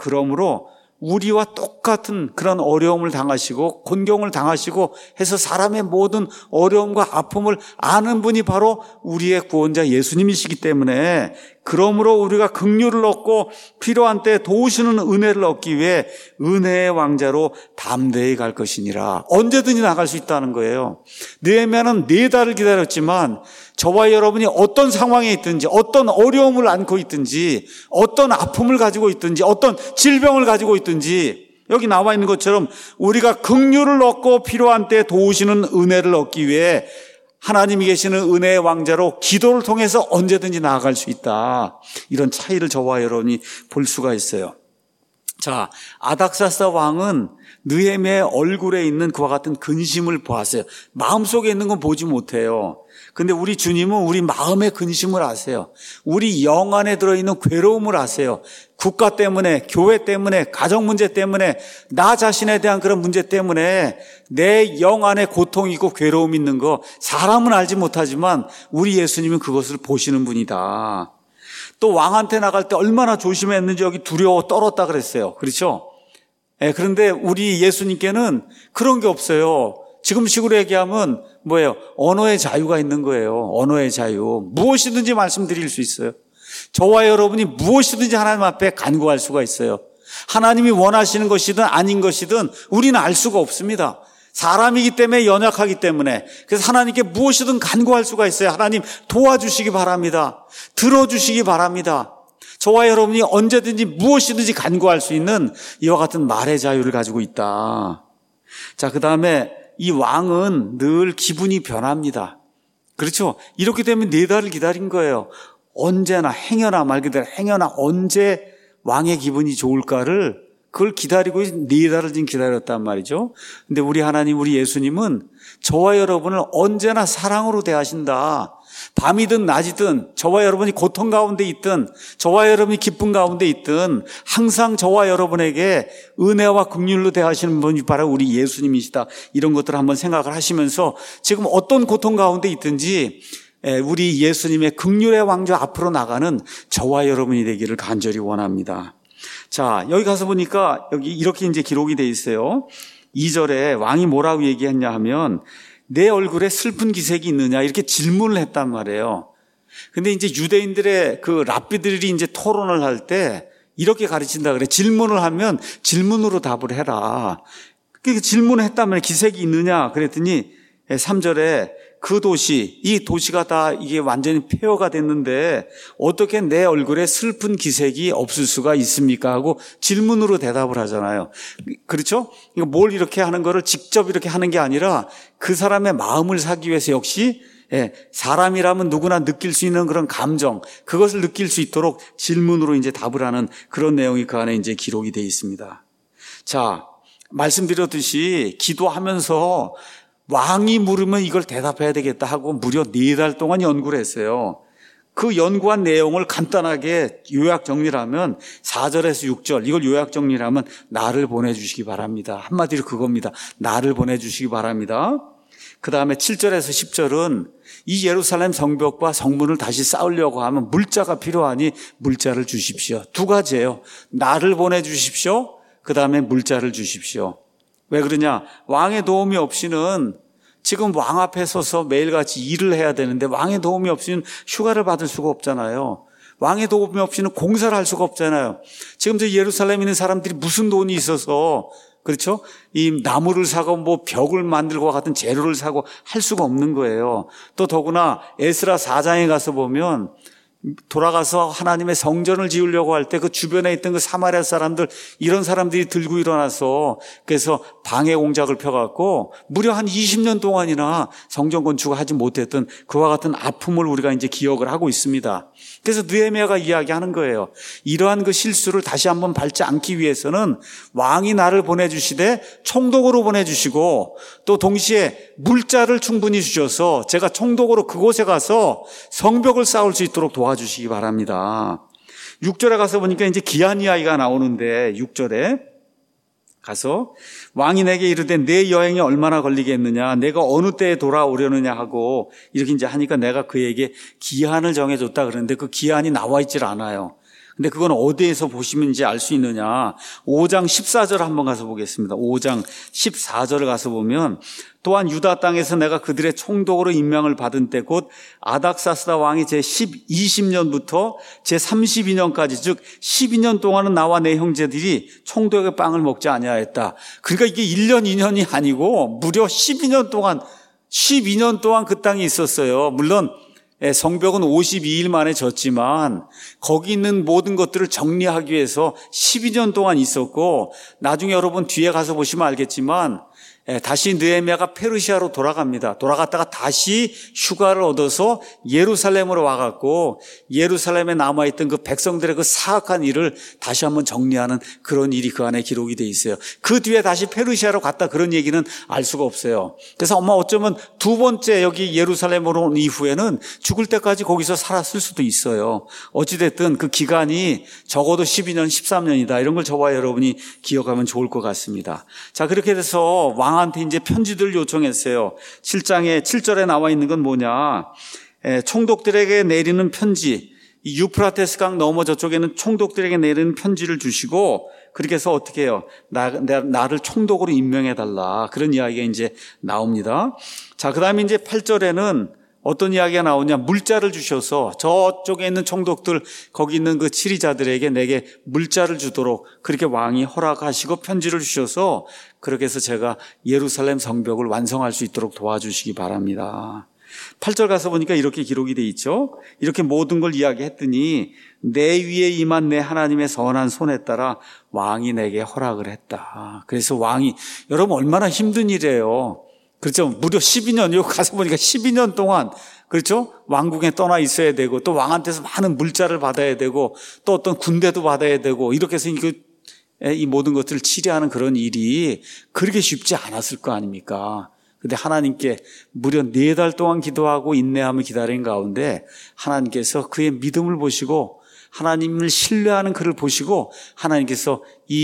Speaker 1: 우리와 똑같은 그런 어려움을 당하시고 곤경을 당하시고 해서 사람의 모든 어려움과 아픔을 아는 분이 바로 우리의 구원자 예수님이시기 때문에 그러므로 우리가 긍휼을 얻고 필요한 때 도우시는 은혜를 얻기 위해 은혜의 왕자로 담대히 갈 것이니라. 언제든지 나갈 수 있다는 거예요. 느헤미야는 4달을 기다렸지만 저와 여러분이 어떤 상황에 있든지 어떤 어려움을 안고 있든지 어떤 아픔을 가지고 있든지 어떤 질병을 가지고 있든지 여기 나와 있는 것처럼 우리가 긍휼을 얻고 필요한 때 도우시는 은혜를 얻기 위해 하나님이 계시는 은혜의 왕자로 기도를 통해서 언제든지 나아갈 수 있다. 이런 차이를 저와 여러분이 볼 수가 있어요. 자, 아닥사스다 왕은 느헤미야의 얼굴에 있는 그와 같은 근심을 보았어요. 마음속에 있는 건 보지 못해요. 근데 우리 주님은 우리 마음의 근심을 아세요. 우리 영 안에 들어있는 괴로움을 아세요. 국가 때문에, 교회 때문에, 가정 문제 때문에, 나 자신에 대한 그런 문제 때문에 내 영 안에 고통이 있고 괴로움이 있는 거 사람은 알지 못하지만 우리 예수님은 그것을 보시는 분이다. 또 왕한테 나갈 때 얼마나 조심했는지 여기 두려워 떨었다 그랬어요. 그렇죠? 그런데 우리 예수님께는 그런 게 없어요. 지금식으로 얘기하면 뭐예요? 언어의 자유가 있는 거예요. 언어의 자유. 무엇이든지 말씀드릴 수 있어요. 저와 여러분이 무엇이든지 하나님 앞에 간구할 수가 있어요. 하나님이 원하시는 것이든 아닌 것이든 우리는 알 수가 없습니다. 사람이기 때문에 연약하기 때문에 그래서 하나님께 무엇이든 간구할 수가 있어요. 하나님 도와주시기 바랍니다. 들어주시기 바랍니다. 저와 여러분이 언제든지 무엇이든지 간구할 수 있는 이와 같은 말의 자유를 가지고 있다. 자, 그 다음에 이 왕은 늘 기분이 변합니다. 그렇죠? 이렇게 되면 4달을 기다린 거예요. 언제나 행여나 말 그대로 행여나 언제 왕의 기분이 좋을까를 그걸 기다리고 4달을 지금 기다렸단 말이죠. 근데 우리 하나님, 우리 예수님은 저와 여러분을 언제나 사랑으로 대하신다. 밤이든 낮이든 저와 여러분이 고통 가운데 있든 저와 여러분이 기쁨 가운데 있든 항상 저와 여러분에게 은혜와 긍휼로 대하시는 분이 바로 우리 예수님이시다. 이런 것들을 한번 생각을 하시면서 지금 어떤 고통 가운데 있든지 우리 예수님의 긍휼의 왕좌 앞으로 나가는 저와 여러분이 되기를 간절히 원합니다. 자, 여기 가서 보니까 여기 이렇게 이제 기록이 돼 있어요. 2절에 왕이 뭐라고 얘기했냐 하면 내 얼굴에 슬픈 기색이 있느냐 이렇게 질문을 했단 말이에요. 근데 이제 유대인들의 그 랍비들이 이제 토론을 할 때 이렇게 가르친다 그래. 질문을 하면 질문으로 답을 해라. 그 질문을 했단 말이에요. 기색이 있느냐 그랬더니 3절에 그 도시, 이 도시가 다 이게 완전히 폐허가 됐는데 어떻게 내 얼굴에 슬픈 기색이 없을 수가 있습니까? 하고 질문으로 대답을 하잖아요. 그렇죠? 이거 뭘 이렇게 하는 거를 직접 이렇게 하는 게 아니라 그 사람의 마음을 사기 위해서 역시 사람이라면 누구나 느낄 수 있는 그런 감정, 그것을 느낄 수 있도록 질문으로 이제 답을 하는 그런 내용이 그 안에 이제 기록이 되어 있습니다. 자, 말씀드렸듯이 기도하면서 왕이 물으면 이걸 대답해야 되겠다 하고 무려 4달 동안 연구를 했어요. 그 연구한 내용을 간단하게 요약 정리를 하면 4절에서 6절 이걸 요약 정리를 하면 나를 보내주시기 바랍니다. 한마디로 그겁니다. 나를 보내주시기 바랍니다. 그 다음에 7절에서 10절은 이 예루살렘 성벽과 성문을 다시 쌓으려고 하면 물자가 필요하니 물자를 주십시오. 두 가지예요. 나를 보내주십시오. 그 다음에 물자를 주십시오. 왜 그러냐? 왕의 도움이 없이는 지금 왕 앞에 서서 매일같이 일을 해야 되는데 왕의 도움이 없이는 휴가를 받을 수가 없잖아요. 왕의 도움이 없이는 공사를 할 수가 없잖아요. 지금 저 예루살렘에 있는 사람들이 무슨 돈이 있어서 그렇죠? 이 나무를 사고 뭐 벽을 만들고 같은 재료를 사고 할 수가 없는 거예요. 또 더구나 에스라 4장에 가서 보면 돌아가서 하나님의 성전을 지으려고 할 때 그 주변에 있던 그 사마리아 사람들 이런 사람들이 들고 일어나서 그래서 방해 공작을 펴갖고 무려 한 20년 동안이나 성전 건축을 하지 못했던 그와 같은 아픔을 우리가 이제 기억을 하고 있습니다. 그래서 느헤미야가 이야기하는 거예요. 이러한 그 실수를 다시 한번 밟지 않기 위해서는 왕이 나를 보내주시되 총독으로 보내주시고 또 동시에 물자를 충분히 주셔서 제가 총독으로 그곳에 가서 성벽을 쌓을 수 있도록 도와주시기 바랍니다. 6절에 가서 보니까 이제 기한 이야기가 나오는데 6절에 가서 왕이 내게 이르되 내 여행이 얼마나 걸리겠느냐 내가 어느 때에 돌아오려느냐 하고 이렇게 이제 하니까 내가 그에게 기한을 정해줬다 그러는데 그 기한이 나와 있질 않아요. 근데 그건 어디에서 보시면 이제 알 수 있느냐. 5장 14절 한번 가서 보겠습니다. 5장 14절을 가서 보면 또한 유다 땅에서 내가 그들의 총독으로 임명을 받은 때 곧 아닥사스다 왕이 제 20년부터 제 32년까지 즉 12년 동안은 나와 내 형제들이 총독의 빵을 먹지 아니하였다. 그러니까 이게 1년 2년이 아니고 무려 12년 동안 그 땅이 있었어요. 물론 성벽은 52일 만에 졌지만 거기 있는 모든 것들을 정리하기 위해서 12년 동안 있었고 나중에 여러분 뒤에 가서 보시면 알겠지만 다시 느헤미야가 페르시아로 돌아갑니다. 돌아갔다가 다시 휴가를 얻어서 예루살렘으로 와갖고 예루살렘에 남아있던 그 백성들의 그 사악한 일을 다시 한번 정리하는 그런 일이 그 안에 기록이 돼 있어요. 그 뒤에 다시 페르시아로 갔다 그런 얘기는 알 수가 없어요. 그래서 아마 어쩌면 두 번째 여기 예루살렘으로 온 이후에는 죽을 때까지 거기서 살았을 수도 있어요. 어찌됐든 그 기간이 적어도 12년, 13년이다. 이런 걸 저와 여러분이 기억하면 좋을 것 같습니다. 자, 그렇게 돼서 왕한테 이제 편지들을 요청했어요. 7장에 7절에 나와 있는 건 뭐냐? 총독들에게 내리는 편지. 이 유프라테스 강 넘어 저쪽에는 총독들에게 내리는 편지를 주시고 그렇게 해서 어떻게 해요? 나를 총독으로 임명해달라. 그런 이야기가 이제 나옵니다. 자, 그 다음에 이제 8절에는 어떤 이야기가 나오냐? 물자를 주셔서 저쪽에 있는 총독들 거기 있는 그 치리자들에게 내게 물자를 주도록 그렇게 왕이 허락하시고 편지를 주셔서 그렇게 해서 제가 예루살렘 성벽을 완성할 수 있도록 도와주시기 바랍니다. 8절 가서 보니까 이렇게 기록이 돼 있죠. 이렇게 모든 걸 이야기했더니 내 위에 임한 내 하나님의 선한 손에 따라 왕이 내게 허락을 했다. 그래서 왕이 여러분 얼마나 힘든 일이에요. 그렇죠. 무려 12년, 여기 가서 보니까 12년 동안, 그렇죠. 왕궁에 떠나 있어야 되고, 또 왕한테서 많은 물자를 받아야 되고, 또 어떤 군대도 받아야 되고, 이렇게 해서 이 모든 것들을 치료하는 그런 일이 그렇게 쉽지 않았을 거 아닙니까? 근데 하나님께 무려 4달 동안 기도하고 인내하며 기다린 가운데 하나님께서 그의 믿음을 보시고, 하나님을 신뢰하는 그를 보시고, 하나님께서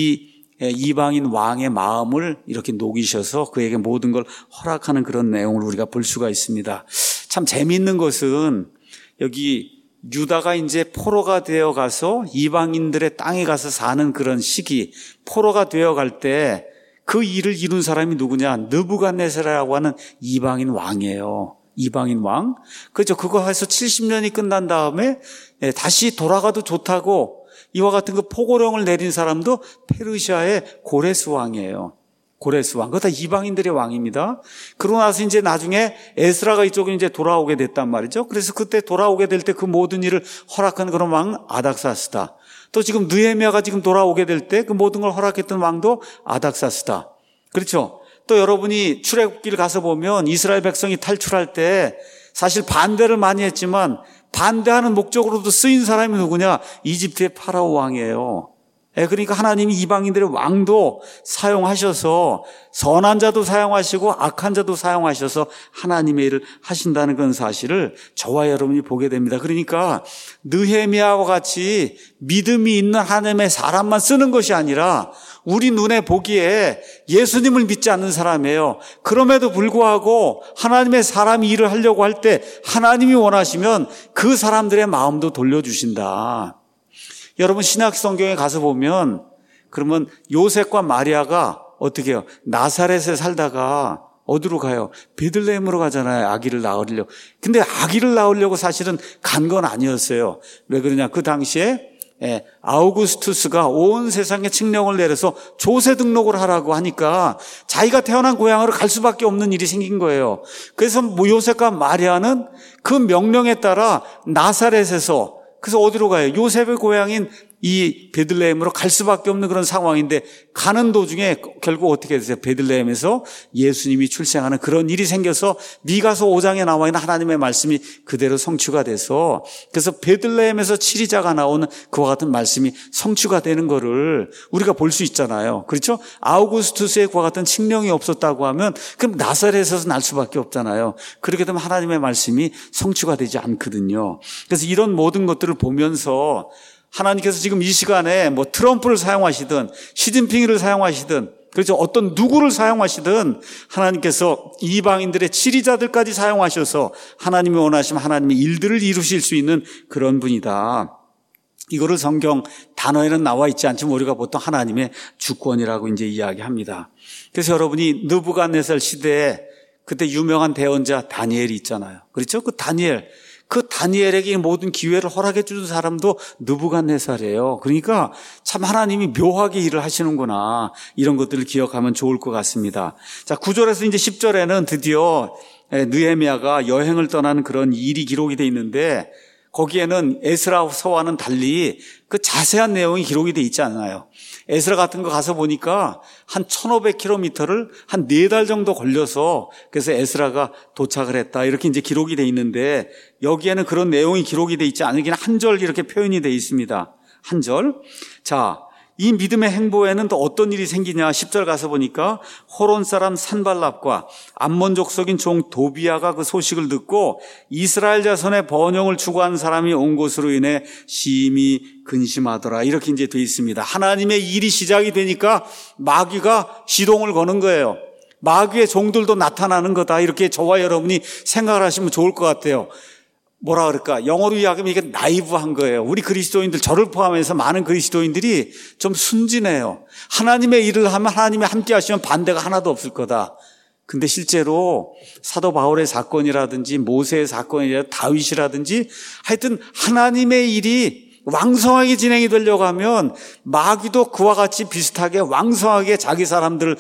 Speaker 1: 이방인 왕의 마음을 이렇게 녹이셔서 그에게 모든 걸 허락하는 그런 내용을 우리가 볼 수가 있습니다. 참 재미있는 것은 여기 유다가 이제 포로가 되어 가서 이방인들의 땅에 가서 사는 그런 시기, 포로가 되어 갈 때 그 일을 이룬 사람이 누구냐? 느부갓네살이라고 하는 이방인 왕이에요. 이방인 왕. 그렇죠. 그거 해서 70년이 끝난 다음에 다시 돌아가도 좋다고 이와 같은 그 포고령을 내린 사람도 페르시아의 고레스 왕이에요. 고레스 왕. 그거 다 이방인들의 왕입니다. 그러고 나서 이제 나중에 에스라가 이쪽에 이제 돌아오게 됐단 말이죠. 그래서 그때 돌아오게 될 때 그 모든 일을 허락한 그런 왕 아닥사스다. 또 지금 느헤미야가 지금 돌아오게 될 때 그 모든 걸 허락했던 왕도 아닥사스다. 그렇죠. 또 여러분이 출애굽기를 가서 보면 이스라엘 백성이 탈출할 때 사실 반대를 많이 했지만 반대하는 목적으로도 쓰인 사람이 누구냐? 이집트의 파라오 왕이에요. 그러니까 하나님이 이방인들의 왕도 사용하셔서 선한 자도 사용하시고 악한 자도 사용하셔서 하나님의 일을 하신다는 그런 사실을 저와 여러분이 보게 됩니다. 그러니까 느헤미야와 같이 믿음이 있는 하나님의 사람만 쓰는 것이 아니라 우리 눈에 보기에 예수님을 믿지 않는 사람이에요. 그럼에도 불구하고 하나님의 사람이 일을 하려고 할 때 하나님이 원하시면 그 사람들의 마음도 돌려주신다. 여러분 신약 성경에 가서 보면 그러면 요셉과 마리아가 어떻게 해요? 나사렛에 살다가 어디로 가요? 베들레헴으로 가잖아요. 아기를 낳으려고. 근데 아기를 낳으려고 사실은 간 건 아니었어요. 왜 그러냐? 그 당시에 아우구스투스가 온 세상에 칙령을 내려서 조세 등록을 하라고 하니까 자기가 태어난 고향으로 갈 수밖에 없는 일이 생긴 거예요. 그래서 요셉과 마리아는 그 명령에 따라 나사렛에서 그래서 어디로 가요? 요셉의 고향인 이 베들레헴으로 갈 수밖에 없는 그런 상황인데 가는 도중에 결국 어떻게 됐어요? 베들레헴에서 예수님이 출생하는 그런 일이 생겨서 미가서 5장에 나와 있는 하나님의 말씀이 그대로 성취가 돼서 그래서 베들레헴에서 치리자가 나오는 그와 같은 말씀이 성취가 되는 거를 우리가 볼 수 있잖아요. 그렇죠? 아우구스투스의 그와 같은 칙령이 없었다고 하면 그럼 나사렛에서 날 수밖에 없잖아요. 그렇게 되면 하나님의 말씀이 성취가 되지 않거든요. 그래서 이런 모든 것들을 보면서 하나님께서 지금 이 시간에 뭐 트럼프를 사용하시든 시진핑을 사용하시든 그렇죠. 어떤 누구를 사용하시든 하나님께서 이방인들의 치리자들까지 사용하셔서 하나님이 원하시면 하나님의 일들을 이루실 수 있는 그런 분이다. 이거를 성경 단어에는 나와 있지 않지만 우리가 보통 하나님의 주권이라고 이제 이야기합니다. 그래서 여러분이 느부갓네살 시대에 그때 유명한 대언자 다니엘이 있잖아요. 그렇죠? 그 다니엘에게 모든 기회를 허락해 주는 사람도 느부갓네살이에요. 그러니까 참 하나님이 묘하게 일을 하시는구나. 이런 것들을 기억하면 좋을 것 같습니다. 자, 9절에서 이제 10절에는 드디어 느헤미야가 여행을 떠나는 그런 일이 기록이 돼 있는데 거기에는 에스라서와는 달리 그 자세한 내용이 기록이 돼 있지 않아요. 에스라 같은 거 가서 보니까 한 1500km를 한 4달 정도 걸려서 그래서 에스라가 도착을 했다. 이렇게 이제 기록이 돼 있는데 여기에는 그런 내용이 기록이 돼 있지 않으긴 한 절 이렇게 표현이 돼 있습니다. 한 절. 자, 이 믿음의 행보에는 또 어떤 일이 생기냐 10절 가서 보니까 호론 사람 산발랍과 암몬 족속인 종 도비아가 그 소식을 듣고 이스라엘 자손의 번영을 추구하는 사람이 온 곳으로 인해 심히 근심하더라. 이렇게 이제 돼 있습니다. 하나님의 일이 시작이 되니까 마귀가 시동을 거는 거예요. 마귀의 종들도 나타나는 거다. 이렇게 저와 여러분이 생각을 하시면 좋을 것 같아요. 뭐라 그럴까? 영어로 이야기하면 이게 나이브한 거예요. 우리 그리스도인들, 저를 포함해서 많은 그리스도인들이 좀 순진해요. 하나님의 일을 하면 하나님이 함께 하시면 반대가 하나도 없을 거다. 근데 실제로 사도 바울의 사건이라든지 모세의 사건이라든지 다윗이라든지 하여튼 하나님의 일이 왕성하게 진행이 되려고 하면 마귀도 그와 같이 비슷하게 왕성하게 자기 사람들을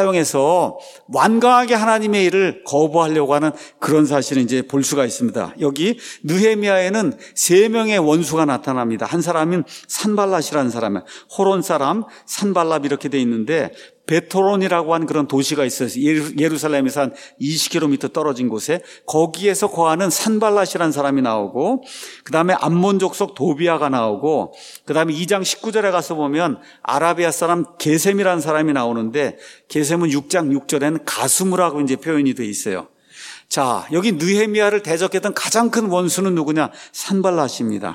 Speaker 1: 사용해서 완강하게 하나님의 일을 거부하려고 하는 그런 사실을 이제 볼 수가 있습니다. 여기 느헤미야에는 3명의 원수가 나타납니다. 한 사람은 산발랏이라는 사람이에요. 호론 사람, 산발랏 이렇게 돼 있는데 베토론이라고 하는 그런 도시가 있어요. 예루살렘에서 한 20km 떨어진 곳에 거기에서 거하는 산발랏이라는 사람이 나오고 그다음에 암몬 족속 도비아가 나오고 그다음에 2장 19절에 가서 보면 아라비아 사람 게셈이라는 사람이 나오는데 게셈은 6장 6절에는 가스무라고 이제 표현이 되어 있어요. 자, 여기 느헤미야를 대적했던 가장 큰 원수는 누구냐? 산발랏입니다.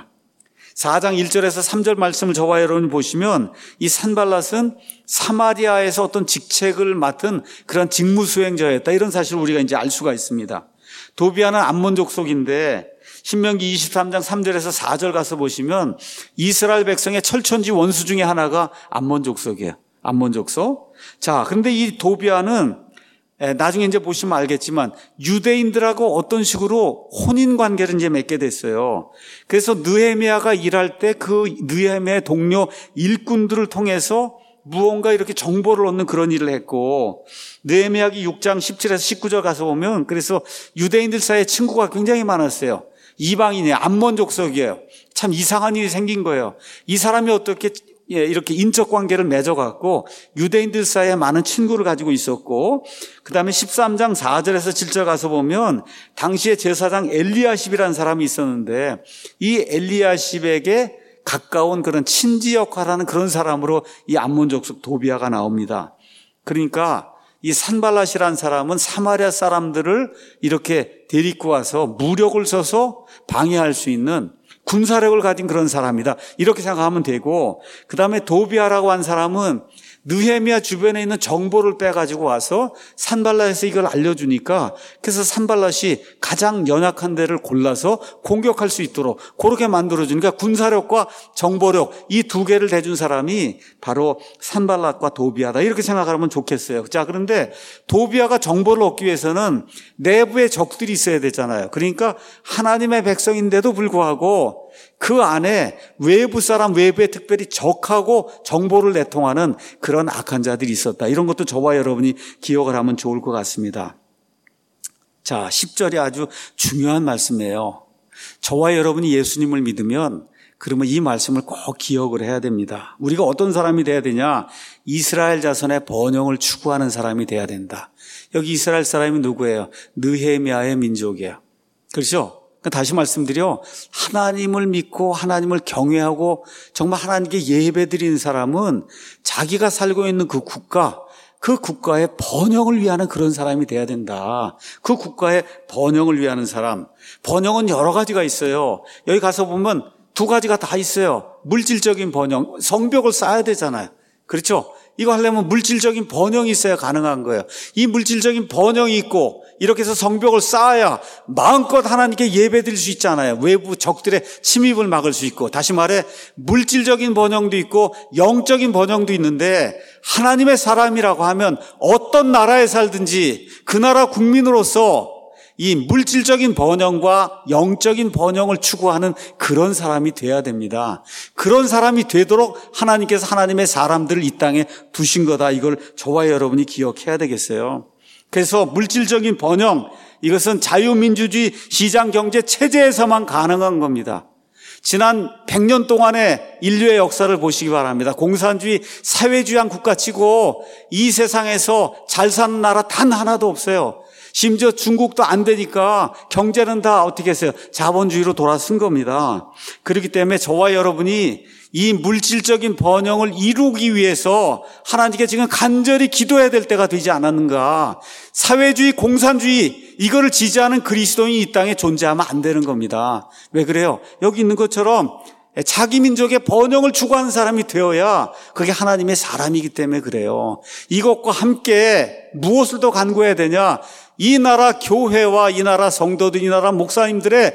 Speaker 1: 4장 1절에서 3절 말씀을 저와 여러분이 보시면 이 산발랏은 사마리아에서 어떤 직책을 맡은 그런 직무 수행자였다. 이런 사실을 우리가 이제 알 수가 있습니다. 도비아는 암몬 족속인데 신명기 23장 3절에서 4절 가서 보시면 이스라엘 백성의 철천지 원수 중에 하나가 암몬 족속이에요. 암몬 족속. 자, 그런데 이 도비아는 나중에 이제 보시면 알겠지만 유대인들하고 어떤 식으로 혼인 관계를 이제 맺게 됐어요. 그래서 느헤미야가 일할 때 그 느헤미야의 동료 일꾼들을 통해서 무언가 이렇게 정보를 얻는 그런 일을 했고 느헤미야기 6장 17에서 19절 가서 보면 그래서 유대인들 사이에 친구가 굉장히 많았어요. 이방인이에요. 암몬 족속이에요. 참 이상한 일이 생긴 거예요. 이 사람이 어떻게 이렇게 인적 관계를 맺어갖고 유대인들 사이에 많은 친구를 가지고 있었고 그 다음에 13장 4절에서 7절 가서 보면 당시에 제사장 엘리야십이라는 사람이 있었는데 이 엘리야십에게 가까운 그런 친지 역할하는 그런 사람으로 이 암몬 족속 도비아가 나옵니다. 그러니까 이 산발랏이라는 사람은 사마리아 사람들을 이렇게 데리고 와서 무력을 써서 방해할 수 있는 군사력을 가진 그런 사람이다. 이렇게 생각하면 되고 그다음에 도비아라고 한 사람은 느헤미야 주변에 있는 정보를 빼가지고 와서 산발랏에서 이걸 알려주니까 그래서 산발랏이 가장 연약한 데를 골라서 공격할 수 있도록 그렇게 만들어주니까 군사력과 정보력 이 두 개를 대준 사람이 바로 산발랏과 도비아다 이렇게 생각하면 좋겠어요. 자, 그런데 도비아가 정보를 얻기 위해서는 내부에 적들이 있어야 되잖아요. 그러니까 하나님의 백성인데도 불구하고 그 안에 외부 사람, 외부에 특별히 적하고 정보를 내통하는 그런 악한 자들이 있었다. 이런 것도 저와 여러분이 기억을 하면 좋을 것 같습니다. 자, 10절이 아주 중요한 말씀이에요. 저와 여러분이 예수님을 믿으면 그러면 이 말씀을 꼭 기억을 해야 됩니다. 우리가 어떤 사람이 돼야 되냐? 이스라엘 자손의 번영을 추구하는 사람이 돼야 된다. 여기 이스라엘 사람이 누구예요? 느헤미야의 민족이에요. 그렇죠? 다시 말씀드려 하나님을 믿고 하나님을 경외하고 정말 하나님께 예배드리는 사람은 자기가 살고 있는 그 국가의 번영을 위하는 그런 사람이 돼야 된다. 그 국가의 번영을 위하는 사람. 번영은 여러 가지가 있어요. 여기 가서 보면 두 가지가 다 있어요. 물질적인 번영, 성벽을 쌓아야 되잖아요. 그렇죠? 이거 하려면 물질적인 번영이 있어야 가능한 거예요. 이 물질적인 번영이 있고 이렇게 해서 성벽을 쌓아야 마음껏 하나님께 예배드릴 수 있잖아요. 외부 적들의 침입을 막을 수 있고. 다시 말해 물질적인 번영도 있고 영적인 번영도 있는데 하나님의 사람이라고 하면 어떤 나라에 살든지 그 나라 국민으로서 이 물질적인 번영과 영적인 번영을 추구하는 그런 사람이 돼야 됩니다. 그런 사람이 되도록 하나님께서 하나님의 사람들을 이 땅에 두신 거다. 이걸 저와 여러분이 기억해야 되겠어요. 그래서 물질적인 번영, 이것은 자유민주주의 시장경제 체제에서만 가능한 겁니다. 지난 100년 동안의 인류의 역사를 보시기 바랍니다. 공산주의, 사회주의한 국가치고 이 세상에서 잘 사는 나라 단 하나도 없어요. 심지어 중국도 안 되니까 경제는 다 어떻게 했어요? 자본주의로 돌아선 겁니다. 그렇기 때문에 저와 여러분이 이 물질적인 번영을 이루기 위해서 하나님께 지금 간절히 기도해야 될 때가 되지 않았는가. 사회주의, 공산주의 이거를 지지하는 그리스도인이 이 땅에 존재하면 안 되는 겁니다. 왜 그래요? 여기 있는 것처럼 자기 민족의 번영을 추구하는 사람이 되어야 그게 하나님의 사람이기 때문에 그래요. 이것과 함께 무엇을 더 간구해야 되냐? 이 나라 교회와 이 나라 성도들, 이 나라 목사님들의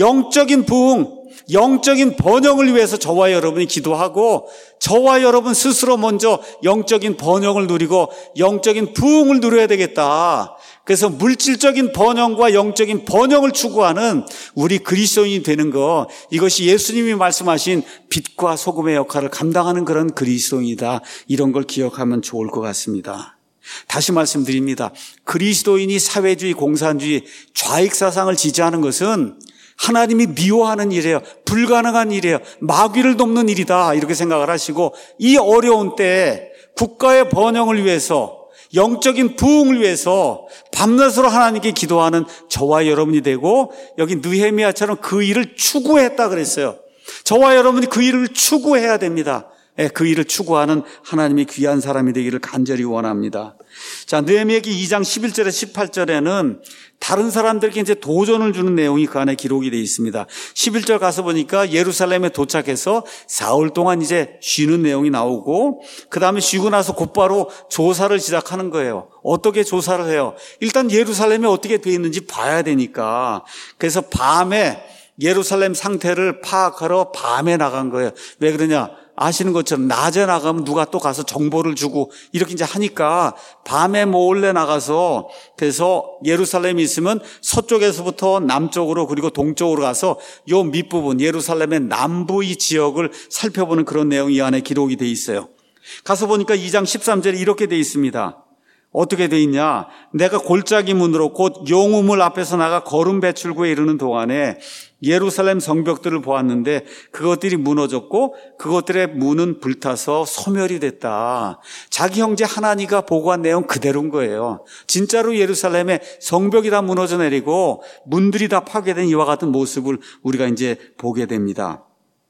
Speaker 1: 영적인 부흥, 영적인 번영을 위해서 저와 여러분이 기도하고 저와 여러분 스스로 먼저 영적인 번영을 누리고 영적인 부흥을 누려야 되겠다. 그래서 물질적인 번영과 영적인 번영을 추구하는 우리 그리스도인이 되는 것, 이것이 예수님이 말씀하신 빛과 소금의 역할을 감당하는 그런 그리스도인이다. 이런 걸 기억하면 좋을 것 같습니다. 다시 말씀드립니다. 그리스도인이 사회주의, 공산주의, 좌익사상을 지지하는 것은 하나님이 미워하는 일이에요. 불가능한 일이에요. 마귀를 돕는 일이다. 이렇게 생각을 하시고 이 어려운 때에 국가의 번영을 위해서 영적인 부흥을 위해서 밤낮으로 하나님께 기도하는 저와 여러분이 되고 여기 느헤미야처럼 그 일을 추구했다 그랬어요. 저와 여러분이 그 일을 추구해야 됩니다. 그 일을 추구하는 하나님의 귀한 사람이 되기를 간절히 원합니다. 자, 느헤미야기 2장 11절에 18절에는 다른 사람들에게 이제 도전을 주는 내용이 그 안에 기록이 되어 있습니다. 11절 가서 보니까 예루살렘에 도착해서 사흘 동안 이제 쉬는 내용이 나오고 그 다음에 쉬고 나서 곧바로 조사를 시작하는 거예요. 어떻게 조사를 해요? 일단 예루살렘이 어떻게 되어 있는지 봐야 되니까. 그래서 밤에 예루살렘 상태를 파악하러 밤에 나간 거예요. 왜 그러냐? 아시는 것처럼 낮에 나가면 누가 또 가서 정보를 주고 이렇게 이제 하니까 밤에 몰래 나가서 그래서 예루살렘이 있으면 서쪽에서부터 남쪽으로 그리고 동쪽으로 가서 요 밑부분 예루살렘의 남부 이 지역을 살펴보는 그런 내용이 이 안에 기록이 돼 있어요. 가서 보니까 2장 13절에 이렇게 돼 있습니다. 어떻게 돼 있냐? 내가 골짜기 문으로 곧 용우물 앞에서 나가 거름 배출구에 이르는 동안에 예루살렘 성벽들을 보았는데 그것들이 무너졌고 그것들의 문은 불타서 소멸이 됐다. 자기 형제 하나니가 보고한 내용 그대로인 거예요. 진짜로 예루살렘의 성벽이 다 무너져 내리고 문들이 다 파괴된 이와 같은 모습을 우리가 이제 보게 됩니다.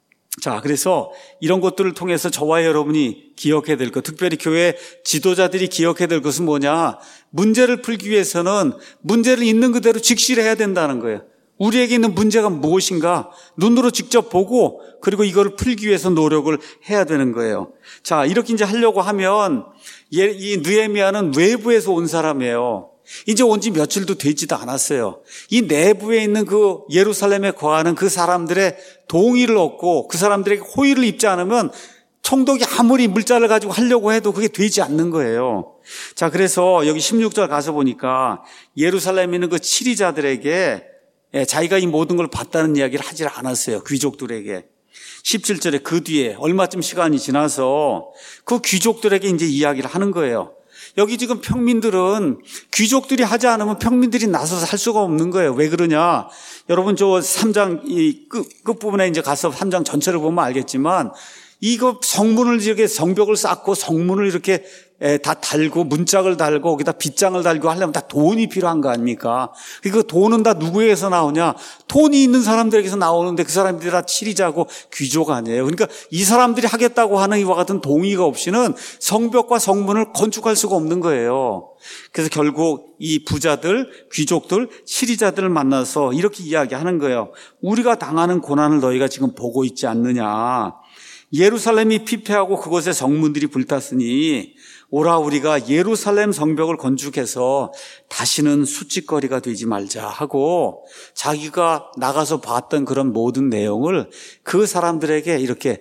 Speaker 1: 자, 그래서 이런 것들을 통해서 저와 여러분이 기억해야 될 것, 특별히 교회 지도자들이 기억해야 될 것은 뭐냐? 문제를 풀기 위해서는 문제를 있는 그대로 직시를 해야 된다는 거예요. 우리에게 있는 문제가 무엇인가 눈으로 직접 보고 그리고 이걸 풀기 위해서 노력을 해야 되는 거예요. 자, 이렇게 이제 하려고 하면 이 느헤미야는 외부에서 온 사람이에요. 이제 온 지 며칠도 되지도 않았어요. 이 내부에 있는 그 예루살렘에 거하는 그 사람들의 동의를 얻고 그 사람들에게 호의를 입지 않으면 총독이 아무리 물자를 가지고 하려고 해도 그게 되지 않는 거예요. 자, 그래서 여기 16절 가서 보니까 예루살렘에 있는 그 치리자들에게 자기가 이 모든 걸 봤다는 이야기를 하질 않았어요. 귀족들에게. 17절에 그 뒤에 얼마쯤 시간이 지나서 그 귀족들에게 이제 이야기를 하는 거예요. 여기 지금 평민들은 귀족들이 하지 않으면 평민들이 나서서 할 수가 없는 거예요. 왜 그러냐? 여러분 저 3장 이 끝부분에 이제 가서 3장 전체를 보면 알겠지만 이거 성문을 이렇게 성벽을 쌓고 성문을 이렇게 다 달고 문짝을 달고 거기다 빗장을 달고 하려면 다 돈이 필요한 거 아닙니까? 그 돈은 다 누구에게서 나오냐? 돈이 있는 사람들에게서 나오는데 그 사람들이 다 치리자고 귀족 아니에요. 그러니까 이 사람들이 하겠다고 하는 이와 같은 동의가 없이는 성벽과 성문을 건축할 수가 없는 거예요. 그래서 결국 이 부자들, 귀족들, 치리자들을 만나서 이렇게 이야기하는 거예요. 우리가 당하는 고난을 너희가 지금 보고 있지 않느냐? 예루살렘이 피폐하고 그곳에 성문들이 불탔으니 오라 우리가 예루살렘 성벽을 건축해서 다시는 수치거리가 되지 말자 하고 자기가 나가서 봤던 그런 모든 내용을 그 사람들에게 이렇게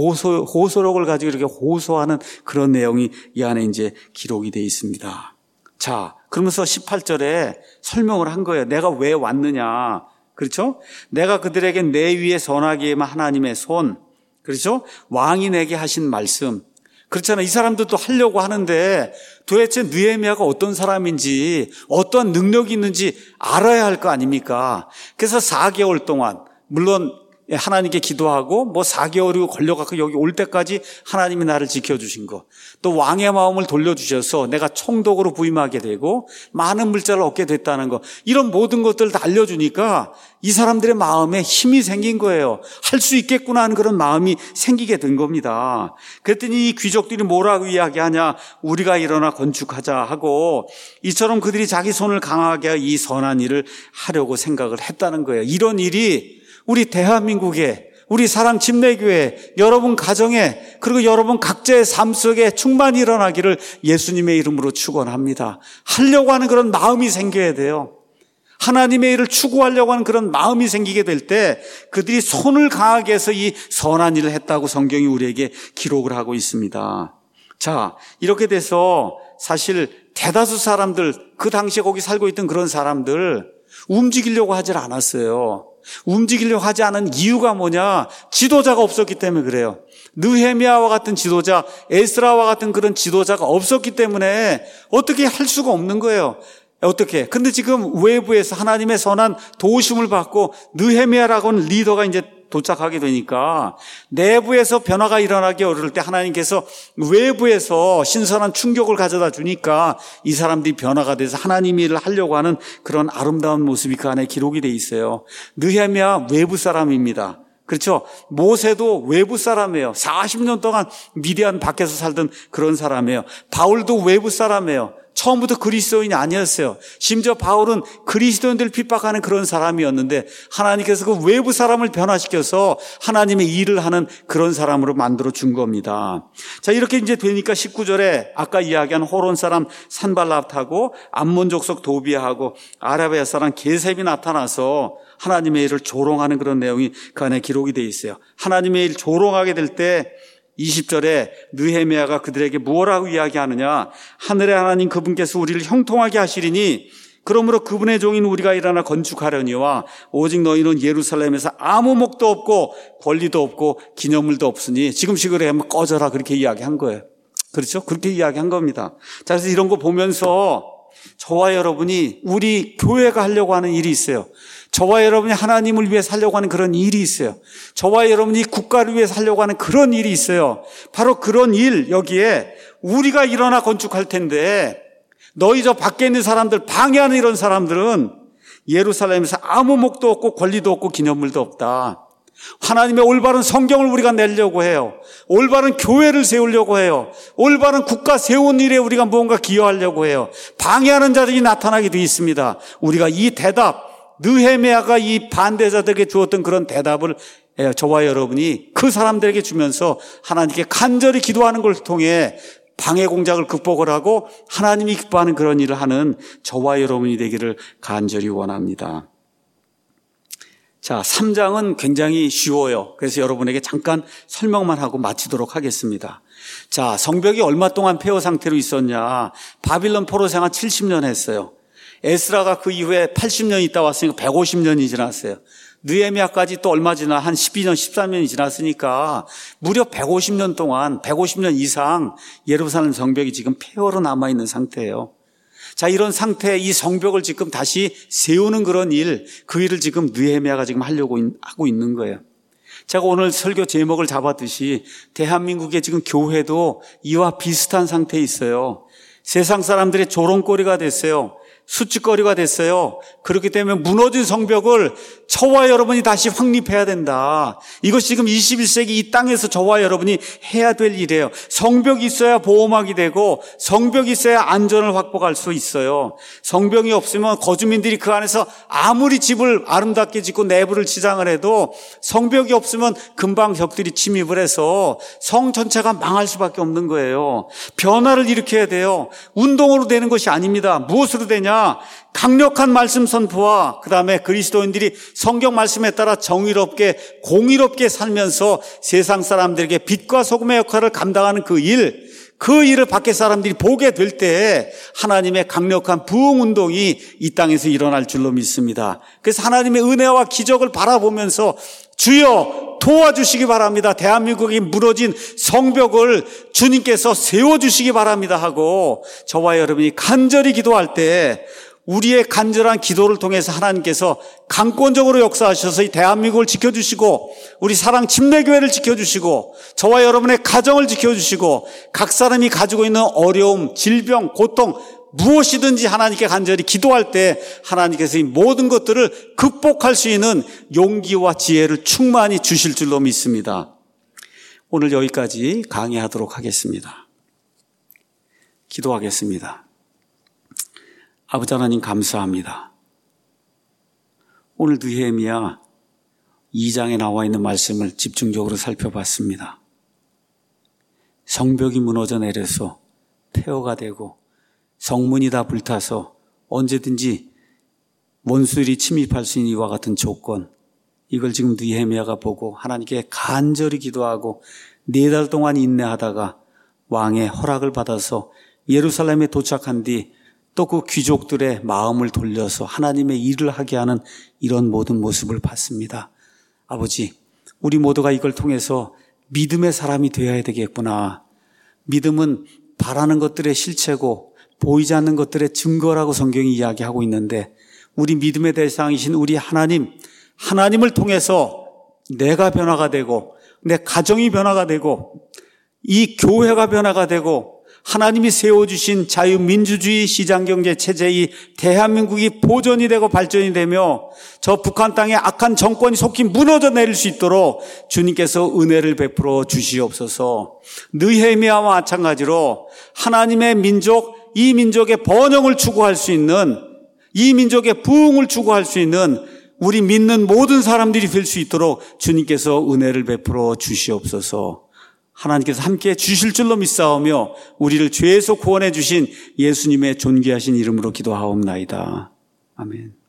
Speaker 1: 호소록을 가지고 이렇게 호소하는 그런 내용이 이 안에 이제 기록이 되어 있습니다. 자, 그러면서 18절에 설명을 한 거예요. 내가 왜 왔느냐. 그렇죠? 내가 그들에게 내 위에 선하게 임한 하나님의 손, 그렇죠? 왕이 내게 하신 말씀. 그렇잖아요. 이 사람들도 하려고 하는데 도대체 느헤미야가 어떤 사람인지 어떤 능력이 있는지 알아야 할 거 아닙니까? 그래서 4개월 동안 물론 하나님께 기도하고 4개월이 걸려갖고 여기 올 때까지 하나님이 나를 지켜주신 거, 또 왕의 마음을 돌려주셔서 내가 총독으로 부임하게 되고 많은 물자를 얻게 됐다는 거, 이런 모든 것들을 다 알려주니까 이 사람들의 마음에 힘이 생긴 거예요. 할 수 있겠구나 하는 그런 마음이 생기게 된 겁니다. 그랬더니 이 귀족들이 뭐라고 이야기하냐? 우리가 일어나 건축하자 하고 이처럼 그들이 자기 손을 강하게 하여 이 선한 일을 하려고 생각을 했다는 거예요. 이런 일이 우리 대한민국에, 우리 사랑 침례교회, 여러분 가정에, 그리고 여러분 각자의 삶 속에 충만히 일어나기를 예수님의 이름으로 축원합니다. 하려고 하는 그런 마음이 생겨야 돼요. 하나님의 일을 추구하려고 하는 그런 마음이 생기게 될 때 그들이 손을 강하게 해서 이 선한 일을 했다고 성경이 우리에게 기록을 하고 있습니다. 자, 이렇게 돼서 사실 대다수 사람들, 그 당시에 거기 살고 있던 그런 사람들 움직이려고 하질 않았어요. 움직이려고 하지 않은 이유가 뭐냐? 지도자가 없었기 때문에 그래요. 느헤미야와 같은 지도자, 에스라와 같은 그런 지도자가 없었기 때문에 어떻게 할 수가 없는 거예요. 어떻게? 근데 지금 외부에서 하나님의 선한 도우심을 받고 느헤미야라고 하는 리더가 이제 도착하게 되니까 내부에서 변화가 일어나기 어려울 때 하나님께서 외부에서 신선한 충격을 가져다 주니까 이 사람들이 변화가 돼서 하나님 일을 하려고 하는 그런 아름다운 모습이 그 안에 기록이 돼 있어요. 느헤미야 외부 사람입니다. 그렇죠? 모세도 외부 사람이에요. 40년 동안 미디안 밖에서 살던 그런 사람이에요. 바울도 외부 사람이에요. 처음부터 그리스도인이 아니었어요. 심지어 바울은 그리스도인들을 핍박하는 그런 사람이었는데 하나님께서 그 외부 사람을 변화시켜서 하나님의 일을 하는 그런 사람으로 만들어 준 겁니다. 자, 이렇게 이제 되니까 19절에 아까 이야기한 호론 사람 산발랏하고 암몬 족속 도비아하고 아라비아 사람 게셈이 나타나서 하나님의 일을 조롱하는 그런 내용이 그 안에 기록이 되어 있어요. 하나님의 일 조롱하게 될 때 20절에 느헤미야가 그들에게 무엇라고 이야기하느냐? 하늘의 하나님 그분께서 우리를 형통하게 하시리니 그러므로 그분의 종인 우리가 일어나 건축하려니와 오직 너희는 예루살렘에서 아무 목도 없고 권리도 없고 기념물도 없으니 지금식으로 하면 꺼져라, 그렇게 이야기한 거예요. 그렇죠? 그렇게 이야기한 겁니다. 자, 그래서 이런 거 보면서 저와 여러분이 우리 교회가 하려고 하는 일이 있어요. 저와 여러분이 하나님을 위해 살려고 하는 그런 일이 있어요. 저와 여러분이 국가를 위해 살려고 하는 그런 일이 있어요. 바로 그런 일, 여기에 우리가 일어나 건축할 텐데 너희 저 밖에 있는 사람들, 방해하는 이런 사람들은 예루살렘에서 아무 목도 없고 권리도 없고 기념물도 없다. 하나님의 올바른 성경을 우리가 내려고 해요. 올바른 교회를 세우려고 해요. 올바른 국가 세운 일에 우리가 무언가 기여하려고 해요. 방해하는 자들이 나타나게 되어 있습니다. 우리가 이 대답, 느헤미야가 이 반대자들에게 주었던 그런 대답을 저와 여러분이 그 사람들에게 주면서 하나님께 간절히 기도하는 걸 통해 방해 공작을 극복을 하고 하나님이 기뻐하는 그런 일을 하는 저와 여러분이 되기를 간절히 원합니다. 자, 3장은 굉장히 쉬워요. 그래서 여러분에게 잠깐 설명만 하고 마치도록 하겠습니다. 자, 성벽이 얼마 동안 폐허 상태로 있었냐. 바빌론 포로 생활 70년 했어요. 에스라가 그 이후에 80년 있다 왔으니까 150년이 지났어요. 느헤미야까지 또 얼마 지나 한 12년, 13년이 지났으니까 무려 150년 동안, 150년 이상 예루살렘 성벽이 지금 폐허로 남아있는 상태예요. 자, 이런 상태에 이 성벽을 지금 다시 세우는 그런 일, 그 일을 지금 느헤미야가 지금 하려고 하고 있는 거예요. 제가 오늘 설교 제목을 잡았듯이 대한민국의 지금 교회도 이와 비슷한 상태에 있어요. 세상 사람들의 조롱거리가 됐어요. 수치거리가 됐어요. 그렇기 때문에 무너진 성벽을 저와 여러분이 다시 확립해야 된다. 이것이 지금 21세기 이 땅에서 저와 여러분이 해야 될 일이에요. 성벽이 있어야 보호막이 되고 성벽이 있어야 안전을 확보할 수 있어요. 성벽이 없으면 거주민들이 그 안에서 아무리 집을 아름답게 짓고 내부를 치장을 해도 성벽이 없으면 금방 적들이 침입을 해서 성 전체가 망할 수밖에 없는 거예요. 변화를 일으켜야 돼요. 운동으로 되는 것이 아닙니다. 무엇으로 되냐? 강력한 말씀 선포와 그다음에 그리스도인들이 성경 말씀에 따라 정의롭게 공의롭게 살면서 세상 사람들에게 빛과 소금의 역할을 감당하는 그 일을 밖에 사람들이 보게 될 때 하나님의 강력한 부흥 운동이 이 땅에서 일어날 줄로 믿습니다. 그래서 하나님의 은혜와 기적을 바라보면서 주여 도와주시기 바랍니다. 대한민국이 무너진 성벽을 주님께서 세워주시기 바랍니다 하고 저와 여러분이 간절히 기도할 때 우리의 간절한 기도를 통해서 하나님께서 강권적으로 역사하셔서 이 대한민국을 지켜주시고 우리 사랑 침례교회를 지켜주시고 저와 여러분의 가정을 지켜주시고 각 사람이 가지고 있는 어려움, 질병, 고통 무엇이든지 하나님께 간절히 기도할 때 하나님께서 이 모든 것들을 극복할 수 있는 용기와 지혜를 충만히 주실 줄로 믿습니다. 오늘 여기까지 강의하도록 하겠습니다. 기도하겠습니다. 아버지 하나님 감사합니다. 오늘 느헤미야 2장에 나와 있는 말씀을 집중적으로 살펴봤습니다. 성벽이 무너져 내려서 폐허가 되고 성문이 다 불타서 언제든지 원수들이 침입할 수 있는 이와 같은 조건, 이걸 지금 느헤미야가 보고 하나님께 간절히 기도하고 4달 동안 인내하다가 왕의 허락을 받아서 예루살렘에 도착한 뒤 또 그 귀족들의 마음을 돌려서 하나님의 일을 하게 하는 이런 모든 모습을 봤습니다. 아버지, 우리 모두가 이걸 통해서 믿음의 사람이 되어야 되겠구나. 믿음은 바라는 것들의 실체고 보이지 않는 것들의 증거라고 성경이 이야기하고 있는데 우리 믿음의 대상이신 우리 하나님을 통해서 내가 변화가 되고 내 가정이 변화가 되고 이 교회가 변화가 되고 하나님이 세워주신 자유민주주의 시장경제 체제의 대한민국이 보존이 되고 발전이 되며 저 북한 땅에 악한 정권이 속히 무너져 내릴 수 있도록 주님께서 은혜를 베풀어 주시옵소서. 느헤미야와 마찬가지로 하나님의 민족, 이 민족의 번영을 추구할 수 있는, 이 민족의 부흥을 추구할 수 있는 우리 믿는 모든 사람들이 될 수 있도록 주님께서 은혜를 베풀어 주시옵소서. 하나님께서 함께 주실 줄로 믿사오며 우리를 죄에서 구원해 주신 예수님의 존귀하신 이름으로 기도하옵나이다. 아멘.